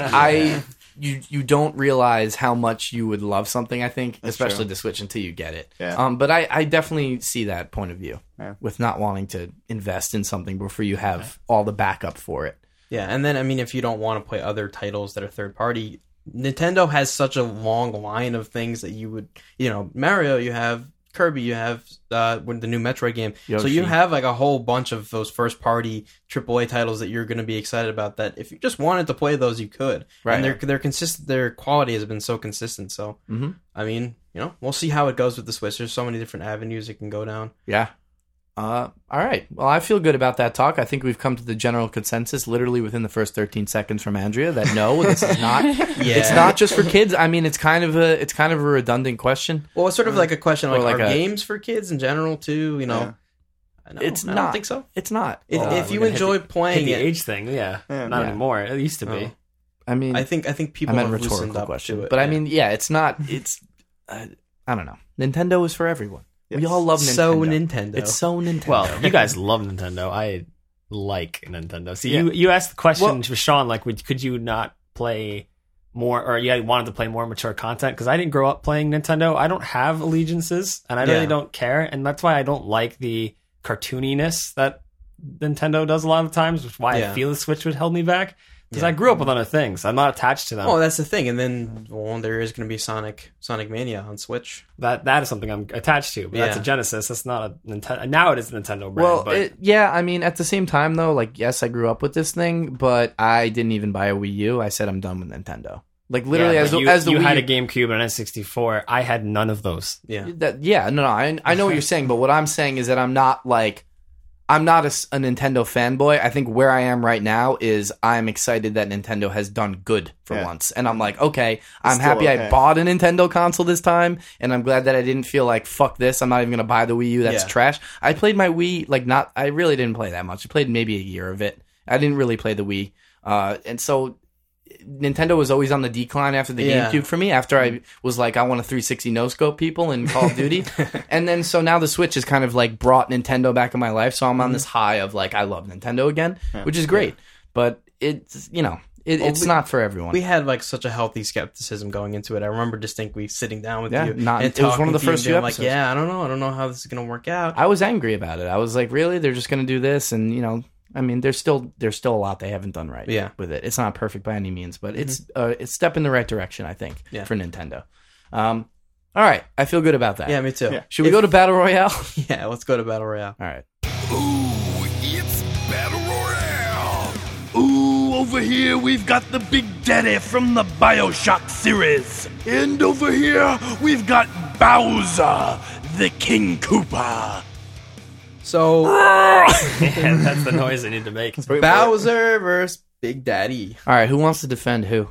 A: you don't realize how much you would love something, I think, especially the Switch until you get it. Yeah. But I definitely see that point of view with not wanting to invest in something before you have all the backup for it.
B: Yeah, and then, I mean, if you don't want to play other titles that are third-party, Nintendo has such a long line of things that you would, Mario, you have Kirby, you have the new Metroid game. Yoshi. So you have like a whole bunch of those first-party AAA titles that you're going to be excited about. That if you just wanted to play those, you could. Right. And they're consistent. Their quality has been so consistent. So I mean, we'll see how it goes with the Switch. There's so many different avenues it can go down.
A: Yeah. All right. Well, I feel good about that talk. I think we've come to the general consensus literally within the first 13 seconds from Andrea that no, this is not. It's not just for kids. I mean, it's kind of a redundant question.
B: Well, it's sort of like a question like are games for kids in general too?
A: Yeah.
B: I don't think so.
A: It's not.
B: If you enjoy playing
C: the age thing, not anymore. It used to be.
A: I mean,
B: I think people have loosened up
A: question,
B: to it.
A: But I mean, it's not. It's I don't know. Nintendo is for everyone. Yes. We all love Nintendo.
B: So Nintendo.
A: It's so Nintendo.
C: Well, you guys love Nintendo. I like Nintendo. See, you asked the question for Sean, like, could you not play wanted to play more mature content, because I didn't grow up playing Nintendo. I don't have allegiances, and I really don't care, and that's why I don't like the cartooniness that Nintendo does a lot of times, which is why I feel the Switch would hold me back. Because I grew up with other things. I'm not attached to them.
B: Oh, that's the thing. And then there is going to be Sonic Mania on Switch.
C: That is something I'm attached to. But that's a Genesis. That's not a Nintendo. Now it is a Nintendo brand.
A: Well,
C: but
A: I mean, at the same time, though, like, yes, I grew up with this thing, but I didn't even buy a Wii U. I said I'm done with Nintendo. Like, literally, as the
C: you
A: Wii
C: had
A: U,
C: a GameCube and an N64. I had none of those.
A: I know what you're saying, but what I'm saying is that I'm not a Nintendo fanboy. I think where I am right now is I'm excited that Nintendo has done good for once. And I'm like, okay, I'm happy I bought a Nintendo console this time, and I'm glad that I didn't feel like, fuck this, I'm not even going to buy the Wii U, that's trash. I played my Wii, I really didn't play that much. I played maybe a year of it. I didn't really play the Wii. And so Nintendo was always on the decline after the GameCube for me, after I was like, I want a 360 no-scope people in Call of Duty. And then so now the Switch has kind of like brought Nintendo back in my life, so I'm on this high of like, I love Nintendo again, which is great. But it's, it's not for everyone.
B: We had like such a healthy skepticism going into it. I remember distinctly sitting down with you and
A: it was one of the first few episodes.
B: Like, I don't know how this is going to work out.
A: I was angry about it. I was like, really? They're just going to do this? And, I mean, there's still a lot they haven't done right with it. It's not perfect by any means, but it's a step in the right direction, I think, for Nintendo. All right. I feel good about that.
B: Yeah, me too. Yeah.
A: Should we go to Battle Royale?
B: Yeah, let's go to Battle Royale.
A: All right.
G: Ooh, it's Battle Royale. Ooh, over here we've got the Big Daddy from the BioShock series. And over here we've got Bowser, the King Koopa.
B: So
C: that's the noise I need to make.
B: Bowser versus Big Daddy.
A: All right, who wants to defend who?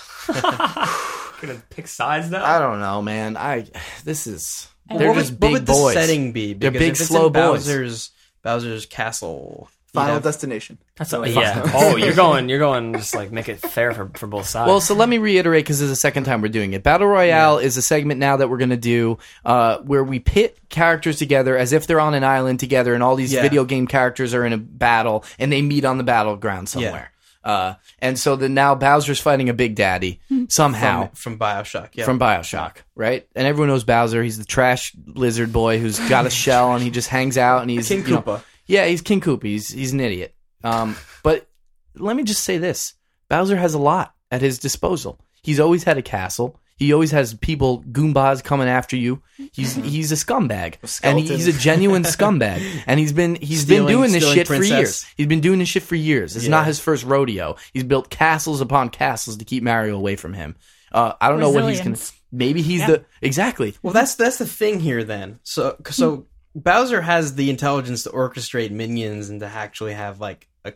C: Gonna pick sides now?
A: I don't know, man. This is they're
B: what
A: just
B: would,
A: big
B: what would
A: boys.
B: The setting be?
A: They're
B: Because
A: big,
B: if it's
A: slow
B: in
A: boys.
B: Bowser's castle.
E: Final Destination.
C: Oh, you're going just like make it fair for both sides.
A: Well, so let me reiterate, because this is the second time we're doing it. Battle Royale is a segment now that we're going to do where we pit characters together as if they're on an island together, and all these video game characters are in a battle, and they meet on the battleground somewhere. And so now Bowser's fighting a Big Daddy somehow.
B: From BioShock. Yeah.
A: From BioShock, right? And everyone knows Bowser. He's the trash lizard boy who's got a shell, and he just hangs out, and he's
B: King Koopa.
A: Yeah, he's King Koopa. He's an idiot. But let me just say this. Bowser has a lot at his disposal. He's always had a castle. He always has people, Goombas, coming after you. He's a scumbag. And he's a genuine scumbag. And he's been doing this shit for years. He's been doing this shit for years. It's not his first rodeo. He's built castles upon castles to keep Mario away from him. I don't know what he's going to... Maybe he's Exactly.
B: Well, that's the thing here then. So Bowser has the intelligence to orchestrate minions and to actually have like a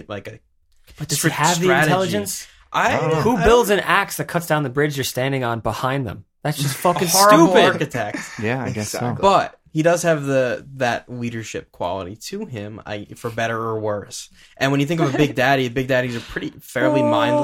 C: But does he have the intelligence? Who builds an axe that cuts down the bridge you're standing on behind them? That's just fucking stupid.
B: Architect.
A: Yeah, I guess so.
B: But he does have that leadership quality to him, for better or worse. And when you think of a Big Daddy, Big Daddies are fairly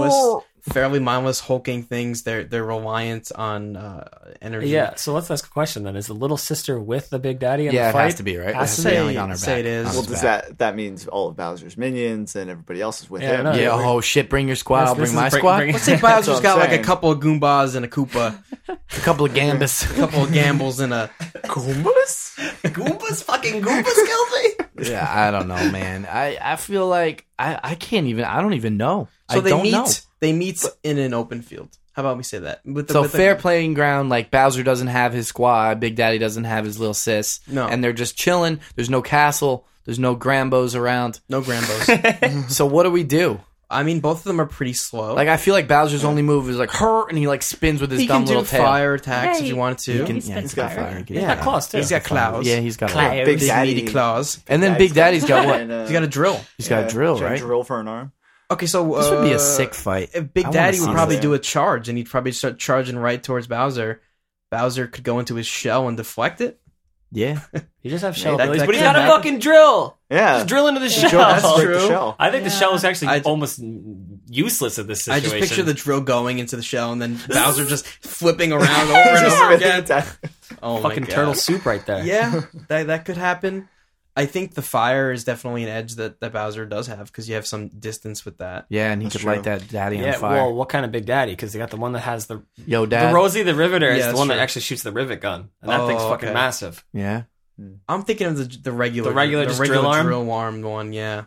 B: mindless, hulking things. They're reliant on energy.
C: Yeah. So let's ask a question then: is the little sister with the Big Daddy in the fight?
A: Yeah, it has to be, right?
B: Has to be on her back. Say it is.
E: Well, does that means all of Bowser's minions and everybody else is with him?
C: No,
A: oh shit! Bring your squad. I'll bring my squad.
B: Let's say Bowser's got like a couple of Goombas and a Koopa,
A: a couple of Gambas,
B: a couple of Gambles and a
E: Goombas.
B: Goombas, fucking Goombas killed me.
A: Yeah, I don't know, man. I feel like I can't even. I don't even know.
B: So
A: they
B: meet in an open field. How about we say that?
A: Fair playing ground. Like Bowser doesn't have his squad, Big Daddy doesn't have his little sis.
B: No,
A: and they're just chilling. There's no castle. There's no Grambos around.
B: No Grambos.
A: So what do we do?
B: I mean, both of them are pretty slow.
A: Like I feel like Bowser's only move is like her, and he like spins with his dumb little tail.
B: He can do fire attacks if you wanted to.
A: He's got fire.
C: He's got claws too.
B: He's got claws.
A: Yeah, he's got
E: Big Daddy
B: meaty claws.
A: And then Big Daddy's got what?
B: He's got a drill.
A: He's got a drill, right?
E: Drill for an arm.
B: Okay, so
A: this would be a sick fight.
B: If Big Daddy would probably do a charge, and he'd probably start charging right towards Bowser. Bowser could go into his shell and deflect it.
A: Yeah,
C: you just have shell
B: abilities,
C: but he's got a fucking drill.
E: Yeah,
C: just drill into the shell.
B: That's true.
C: I think the shell is actually almost useless at this situation.
B: I just picture the drill going into the shell and then Bowser just flipping around over and over again.
C: Oh, fucking turtle soup right there.
B: Yeah, that could happen. I think the fire is definitely an edge that Bowser does have because you have some distance with that.
A: Yeah, and he could light that daddy on fire.
C: Well, what kind of Big Daddy? Because they got the one that has the
A: Dad.
C: The Rosie the Riveter is the one that actually shoots the rivet gun, and that thing's fucking massive.
A: Yeah,
B: I'm thinking of the regular
C: drill
B: arm one. Yeah.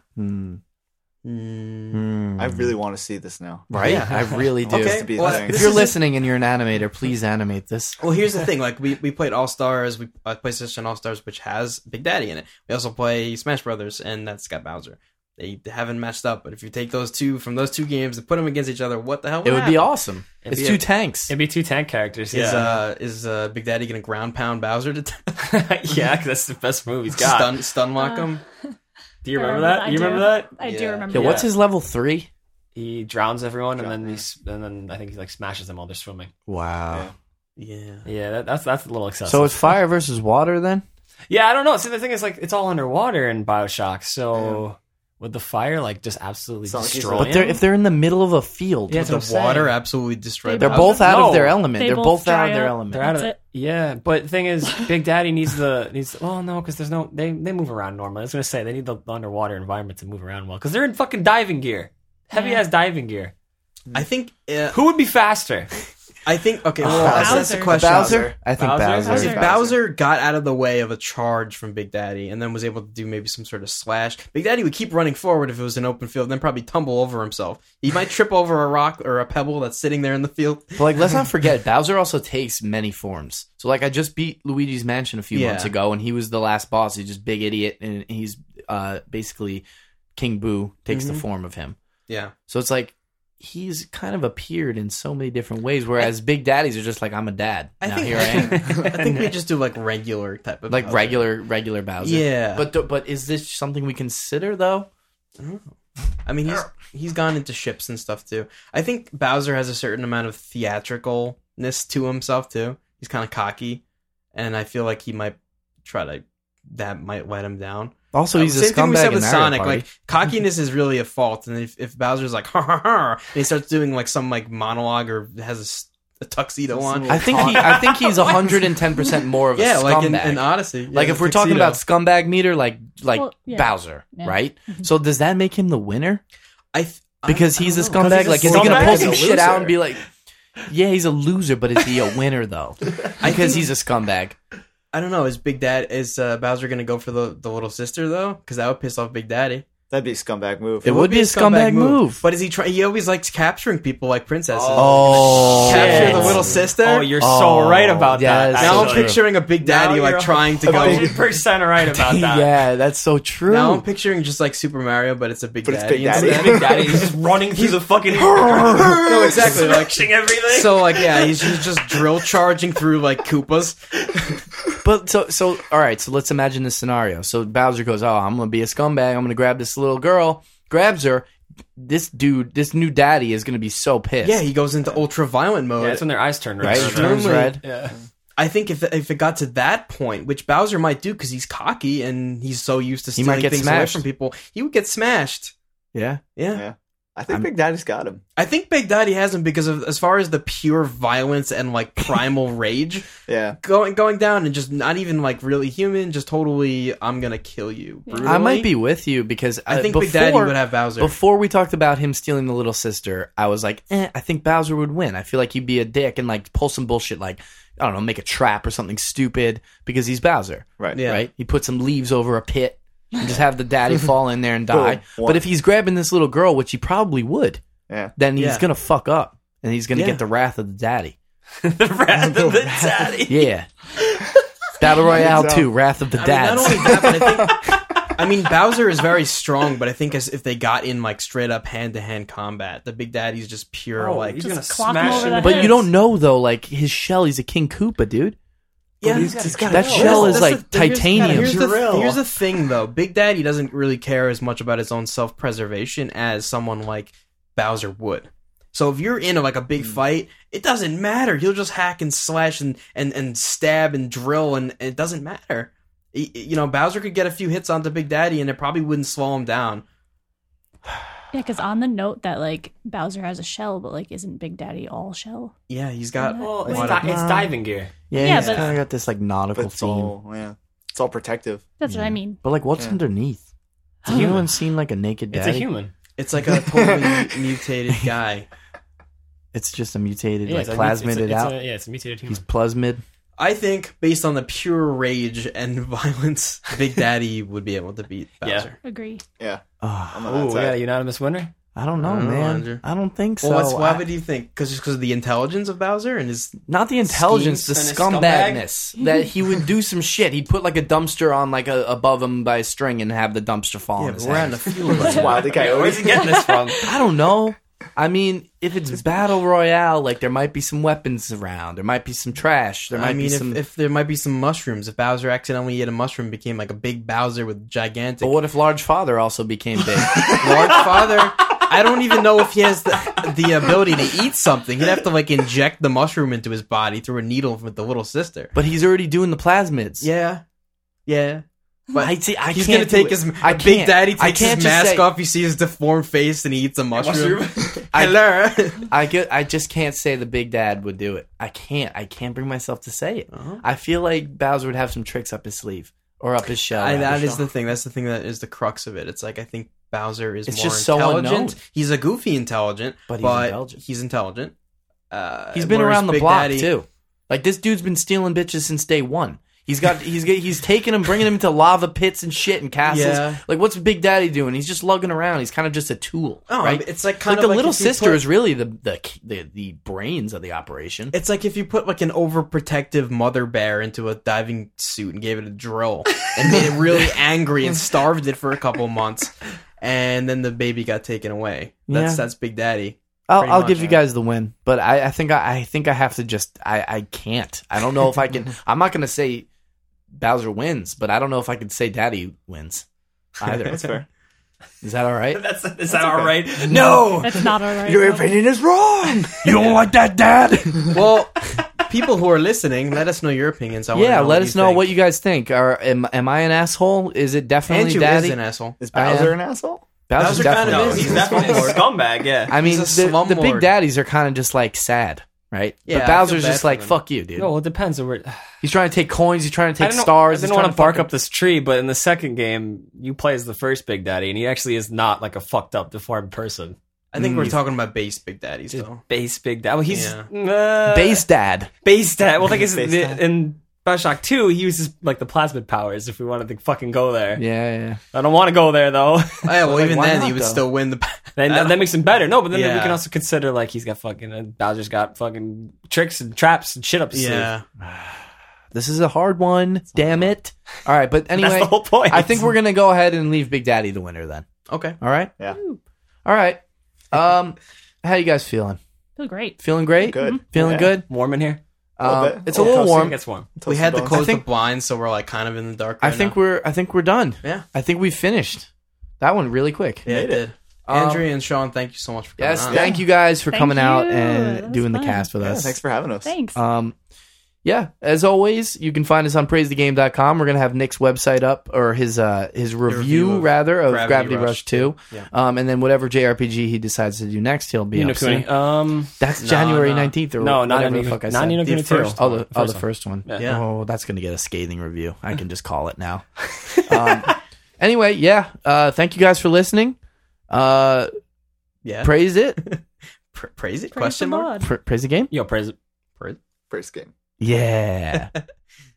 E: I really want to see this now.
A: Right? Yeah. I really do.
B: Okay.
A: If you're listening and you're an animator, please animate this.
B: Well, here's the thing. Like we played All Stars, we PlayStation All Stars, which has Big Daddy in it. We also play Smash Brothers, and that's got Bowser. They haven't matched up, but if you take those two from those two games and put them against each other, what the hell would happen?
A: Be awesome. It's two tanks.
C: It'd be two tank characters.
B: Is Big Daddy gonna ground pound Bowser to death?
C: Yeah, because that's the best move he's got.
B: Stun lock him.
C: Do you remember that? You remember that?
D: I do remember.
A: Yeah, what's his level 3?
C: He drowns everyone, and then I think he like smashes them while they're swimming.
A: Wow.
B: Yeah.
C: That's a little excessive.
A: So it's fire versus water then?
C: Yeah, I don't know. See, the thing is, like, it's all underwater in BioShock, so would the fire like just absolutely destroy him?
A: But if they're in the middle of a field,
B: the water absolutely destroy.
A: They're both out of their element. They're both out of their element.
C: They're out of it. Yeah, but the thing is, Big Daddy needs. Well, no, because there's no. They move around normally. I was gonna say they need the underwater environment to move around well because they're in fucking diving gear, heavy ass diving gear.
B: I think
C: who would be faster?
B: I think okay. Well, that's the question.
A: Bowser. I think Bowser.
B: If Bowser got out of the way of a charge from Big Daddy and then was able to do maybe some sort of slash, Big Daddy would keep running forward if it was an open field, and then probably tumble over himself. He might trip over a rock or a pebble that's sitting there in the field.
A: But like, let's not forget, Bowser also takes many forms. So like, I just beat Luigi's Mansion a few months ago, and he was the last boss. He's just big idiot, and he's basically King Boo takes the form of him.
B: Yeah.
A: So it's like, he's kind of appeared in so many different ways, whereas Big Daddies are just like, I'm a dad. Here I am.
B: I think we just do like regular type of
A: like
B: Bowser.
A: regular Bowser.
B: Yeah.
A: But is this something we consider though?
B: I mean, he's gone into ships and stuff too. I think Bowser has a certain amount of theatricalness to himself too. He's kind of cocky, and I feel like he might that might let him down.
A: Also, he's a scumbag. Same thing we said with Sonic.
B: Party. Like, cockiness is really a fault, and if Bowser's like ha ha ha, and he starts doing like some like monologue or has a tuxedo on,
A: I think he's 110% more of a scumbag.
B: like in Odyssey.
A: Like if we're talking about scumbag meter, like Bowser, right? So does that make him the winner? Because he's a scumbag. Like, is he gonna pull some shit out and be like, yeah, he's a loser, but is he a winner though? Because he's a scumbag.
B: I don't know. Is Bowser going to go for the little sister though? Because that would piss off Big Daddy.
E: That'd be a scumbag move.
A: It would be a scumbag move.
B: But is he trying? He always likes capturing people like princesses.
A: Oh,
B: capture the little sister.
C: Oh, you're so right about that.
B: Now I'm picturing a Big Daddy like trying to go.
C: 100% right about that.
A: Yeah, that's so true.
B: Now I'm picturing just like Super Mario, but it's a Big Daddy.
C: It's Big Daddy. He's just running through the fucking.
B: No, exactly. Like
C: everything.
B: So like he's just drill charging through like Koopas.
A: But so all right, so let's imagine this scenario. So Bowser goes, "Oh, I'm gonna be a scumbag. I'm gonna grab this little girl." Grabs her. This new daddy is gonna be so pissed.
B: Yeah, he goes into ultra violent mode.
C: Yeah, that's when their eyes turn red.
A: Right, turns red.
C: Yeah.
B: I think if it got to that point, which Bowser might do because he's cocky and he's so used to stealing things away from people, he would get smashed.
A: Yeah.
E: I think Big Daddy's got him.
B: I think Big Daddy has him because of as far as the pure violence and like primal rage.
E: Yeah.
B: Going down and just not even like really human, just totally I'm gonna kill you. Brutally.
A: I might be with you because
B: I think Big Daddy would have Bowser.
A: Before we talked about him stealing the little sister, I was like, I think Bowser would win. I feel like he'd be a dick and like pull some bullshit like, I don't know, make a trap or something stupid because he's Bowser.
E: Right.
B: Yeah.
A: Right? He put some leaves over a pit and just have the daddy fall in there and die. But if he's grabbing this little girl, which he probably would, then he's going to fuck up. And he's going to get the wrath of the daddy.
C: The wrath of the daddy.
A: Yeah. Battle Royale 2, Wrath of the Dads.
B: Not only that, but I think Bowser is very strong, but I think if they got in like straight up hand-to-hand combat, the Big Daddy's just pure like...
C: He's going to
D: smash him.
A: But you don't know, though, like, his shell, he's a King Koopa, dude.
B: Yeah,
A: that shell is like titanium.
B: Here's the thing, though. Big Daddy doesn't really care as much about his own self-preservation as someone like Bowser would. So if you're in like a big fight, it doesn't matter. He'll just hack and slash and stab and drill, and it doesn't matter. Bowser could get a few hits onto Big Daddy, and it probably wouldn't slow him down.
D: Yeah, because on the note that like Bowser has a shell, but like isn't Big Daddy all shell?
B: Yeah, he's got.
C: Well, it's diving gear.
A: Yeah, he's kind of got this like nautical theme.
E: It's all protective.
D: That's what I mean.
A: But like, what's underneath? Has anyone seen like a naked
C: It's
A: daddy?
C: a human.
B: It's like a totally mutated guy.
A: It's just a mutated,
C: Yeah,
A: like
C: it's
A: plasmidated out.
C: It's a mutated human.
A: He's plasmid.
B: I think, based on the pure rage and violence, Big Daddy would be able to beat Bowser.
D: Agree.
E: Yeah.
A: Oh,
E: I'm on
C: Oh,
E: that
C: we
E: side.
C: got a unanimous winner.
A: I don't know,
B: I don't know,
A: man.
B: Andrew.
A: I don't think so.
B: Well, why would you think? Because of the intelligence of Bowser and his...
A: Not the intelligence, the
C: Schemes
A: scumbagness. That he would do some shit. He'd put like a dumpster on like above him by a string and have the dumpster fall
B: Yeah,
A: on
B: but
A: his
B: we're
A: head.
B: on the field.
E: That's Wile E. Coyote.
C: Where's he getting this from?
A: I don't know. I mean, if it's battle royale, like there might be some weapons around. There might be some trash. There might
B: I mean,
A: be some.
B: if there might be some mushrooms. If Bowser accidentally ate a mushroom, became like a big Bowser with gigantic...
A: But what if Large Father also became big?
B: Large Father... I don't even know if he has the ability to eat something. He'd have to like inject the mushroom into his body through a needle with the little sister.
A: But he's already doing the plasmids.
B: Yeah. But
A: I see. I
B: he's
A: can't
B: gonna take
A: do it.
B: his
A: I
B: Big
A: can't.
B: Daddy
A: I
B: takes
A: can't
B: his
A: just
B: mask
A: say-
B: off. You see his deformed face, and he eats a mushroom.
A: I-
B: Hello.
A: I just can't say the Big Dad would do it. I can't bring myself to say it. I feel like Bowser would have some tricks up his sleeve or up his shell.
B: That is the thing. That's the thing that is the crux of it. It's like I think Bowser is
A: It's
B: more
A: just so
B: intelligent.
A: unknown.
B: He's a goofy intelligent,
A: But
B: but
A: he's
B: he's
A: intelligent.
B: intelligent.
A: He's been
B: Whereas
A: around the
B: Big
A: block
B: Daddy-
A: too. Like this dude's been stealing bitches since day one. He's taking them, bringing them to lava pits and shit and castles.
B: Yeah.
A: Like what's Big Daddy doing? He's just lugging around. He's kind of just a tool.
B: Oh,
A: right?
B: it's like kind
A: like
B: of
A: the little
B: if you
A: sister
B: put-
A: is really the brains of the operation.
B: It's like if you put like an overprotective mother bear into a diving suit and gave it a drill and made it really angry and starved it for a couple months, and then the baby got taken away. That's Big Daddy.
A: I'll
B: much,
A: give you
B: yeah.
A: guys the win, but I think I have to just I can't. I don't know if I can. I'm not going to say Bowser wins, but I don't know if I could say Daddy wins either.
E: That's fair.
A: Is that all right?
C: Is that all right? No.
D: That's not all right.
E: Your
D: no.
E: opinion is wrong.
G: You don't like that, Dad?
B: Well, people who are listening, let us know your opinions. I wanna
A: Yeah,
B: know
A: let
B: what
A: us
B: you
A: know
B: think.
A: what you guys think. Am I an asshole? Is it definitely
B: Andrew
A: Daddy?
B: is an asshole.
E: Is Bowser
A: I
E: an asshole?
A: Bowser's
B: Bowser kind
A: definitely.
B: of is.
C: He's definitely a scumbag. Yeah.
A: I mean,
B: He's a
A: the Big
B: slumlord.
A: Daddies are kind of just like sad, right?
B: Yeah, I
A: but
B: feel
A: Bowser's
B: bad
A: just
B: for
A: like,
B: them.
A: fuck you, dude.
C: No, well, it depends.
A: He's trying to take coins. He's trying to take
C: I
A: stars.
C: didn't
A: he's
C: want
A: trying
C: to bark
A: fucking-
C: up this tree, but in the second game, you play as the first Big Daddy, and he actually is not like a fucked up, deformed person.
B: I think we're talking about base Big Daddies,
C: Just
B: though.
C: base Big Daddy. Well, he's
A: Base Dad.
C: base dad. Well, I think it's
E: Base dad.
C: in Bioshock 2, he uses like the plasmid powers. If we wanted to fucking go there,
A: Yeah.
C: I don't want to go there though.
B: Oh, yeah, well,
A: Like,
B: even
A: why
B: then,
A: not,
B: he would
A: though?
B: still win the.
C: that makes him better. No, but then we
B: Yeah.
C: can also consider like he's got fucking Bowser's got fucking tricks and traps and shit up his
B: Yeah.
A: This is a hard one. Damn it. All right, but anyway,
C: That's the whole point.
A: I think we're gonna go ahead and leave Big Daddy the winner then.
B: Okay.
A: All right.
E: Yeah.
A: All right. How you guys feeling?
D: Feel great.
A: Feeling great?
E: Good.
A: Feeling
E: Yeah.
A: good?
C: warm in here.
E: little bit.
A: It's a little
C: It
A: warm.
C: gets warm.
B: We had to
E: Toasted
B: close
A: I think-
B: the blinds, so we're like kind of in the dark.
A: I
B: right
A: think
B: now.
A: we're done.
B: Yeah.
A: I think we finished. That one really quick.
B: Yeah, it did. Andrea and Sean, thank you so much for coming
A: Yes,
B: on.
A: thank you guys for
D: Thank
A: coming out
D: you. That
A: and
D: was
A: doing the
D: fun.
A: cast with
E: Yeah,
A: us.
E: thanks for having us.
D: Thanks.
A: Yeah, as always, you can find us on praisethegame.com. We're going to have Nick's website up, or his review,
B: of
A: rather, of
B: Gravity
A: Gravity Rush
B: Rush
A: 2.
B: Yeah.
A: And then whatever JRPG he decides to do next, he'll be
C: Ni no
A: up soon.
C: Kuni.
A: That's
B: No,
A: January
B: no.
A: 19th, or
C: No, not
A: whatever
C: Ni
A: the
C: no
A: fuck I
C: not
A: said.
C: Ni no Kuni
B: The
C: 2.
B: first
A: The first one.
B: Yeah.
A: Oh, that's going to get a scathing review. I can just call it now. Anyway, yeah. Thank you guys for listening.
B: Yeah.
A: Praise it.
B: Praise it?
D: Praise
B: Question
D: the
B: mark?
D: Lord.
A: Praise the game.
C: Yo, praise.
E: First game.
A: Yeah.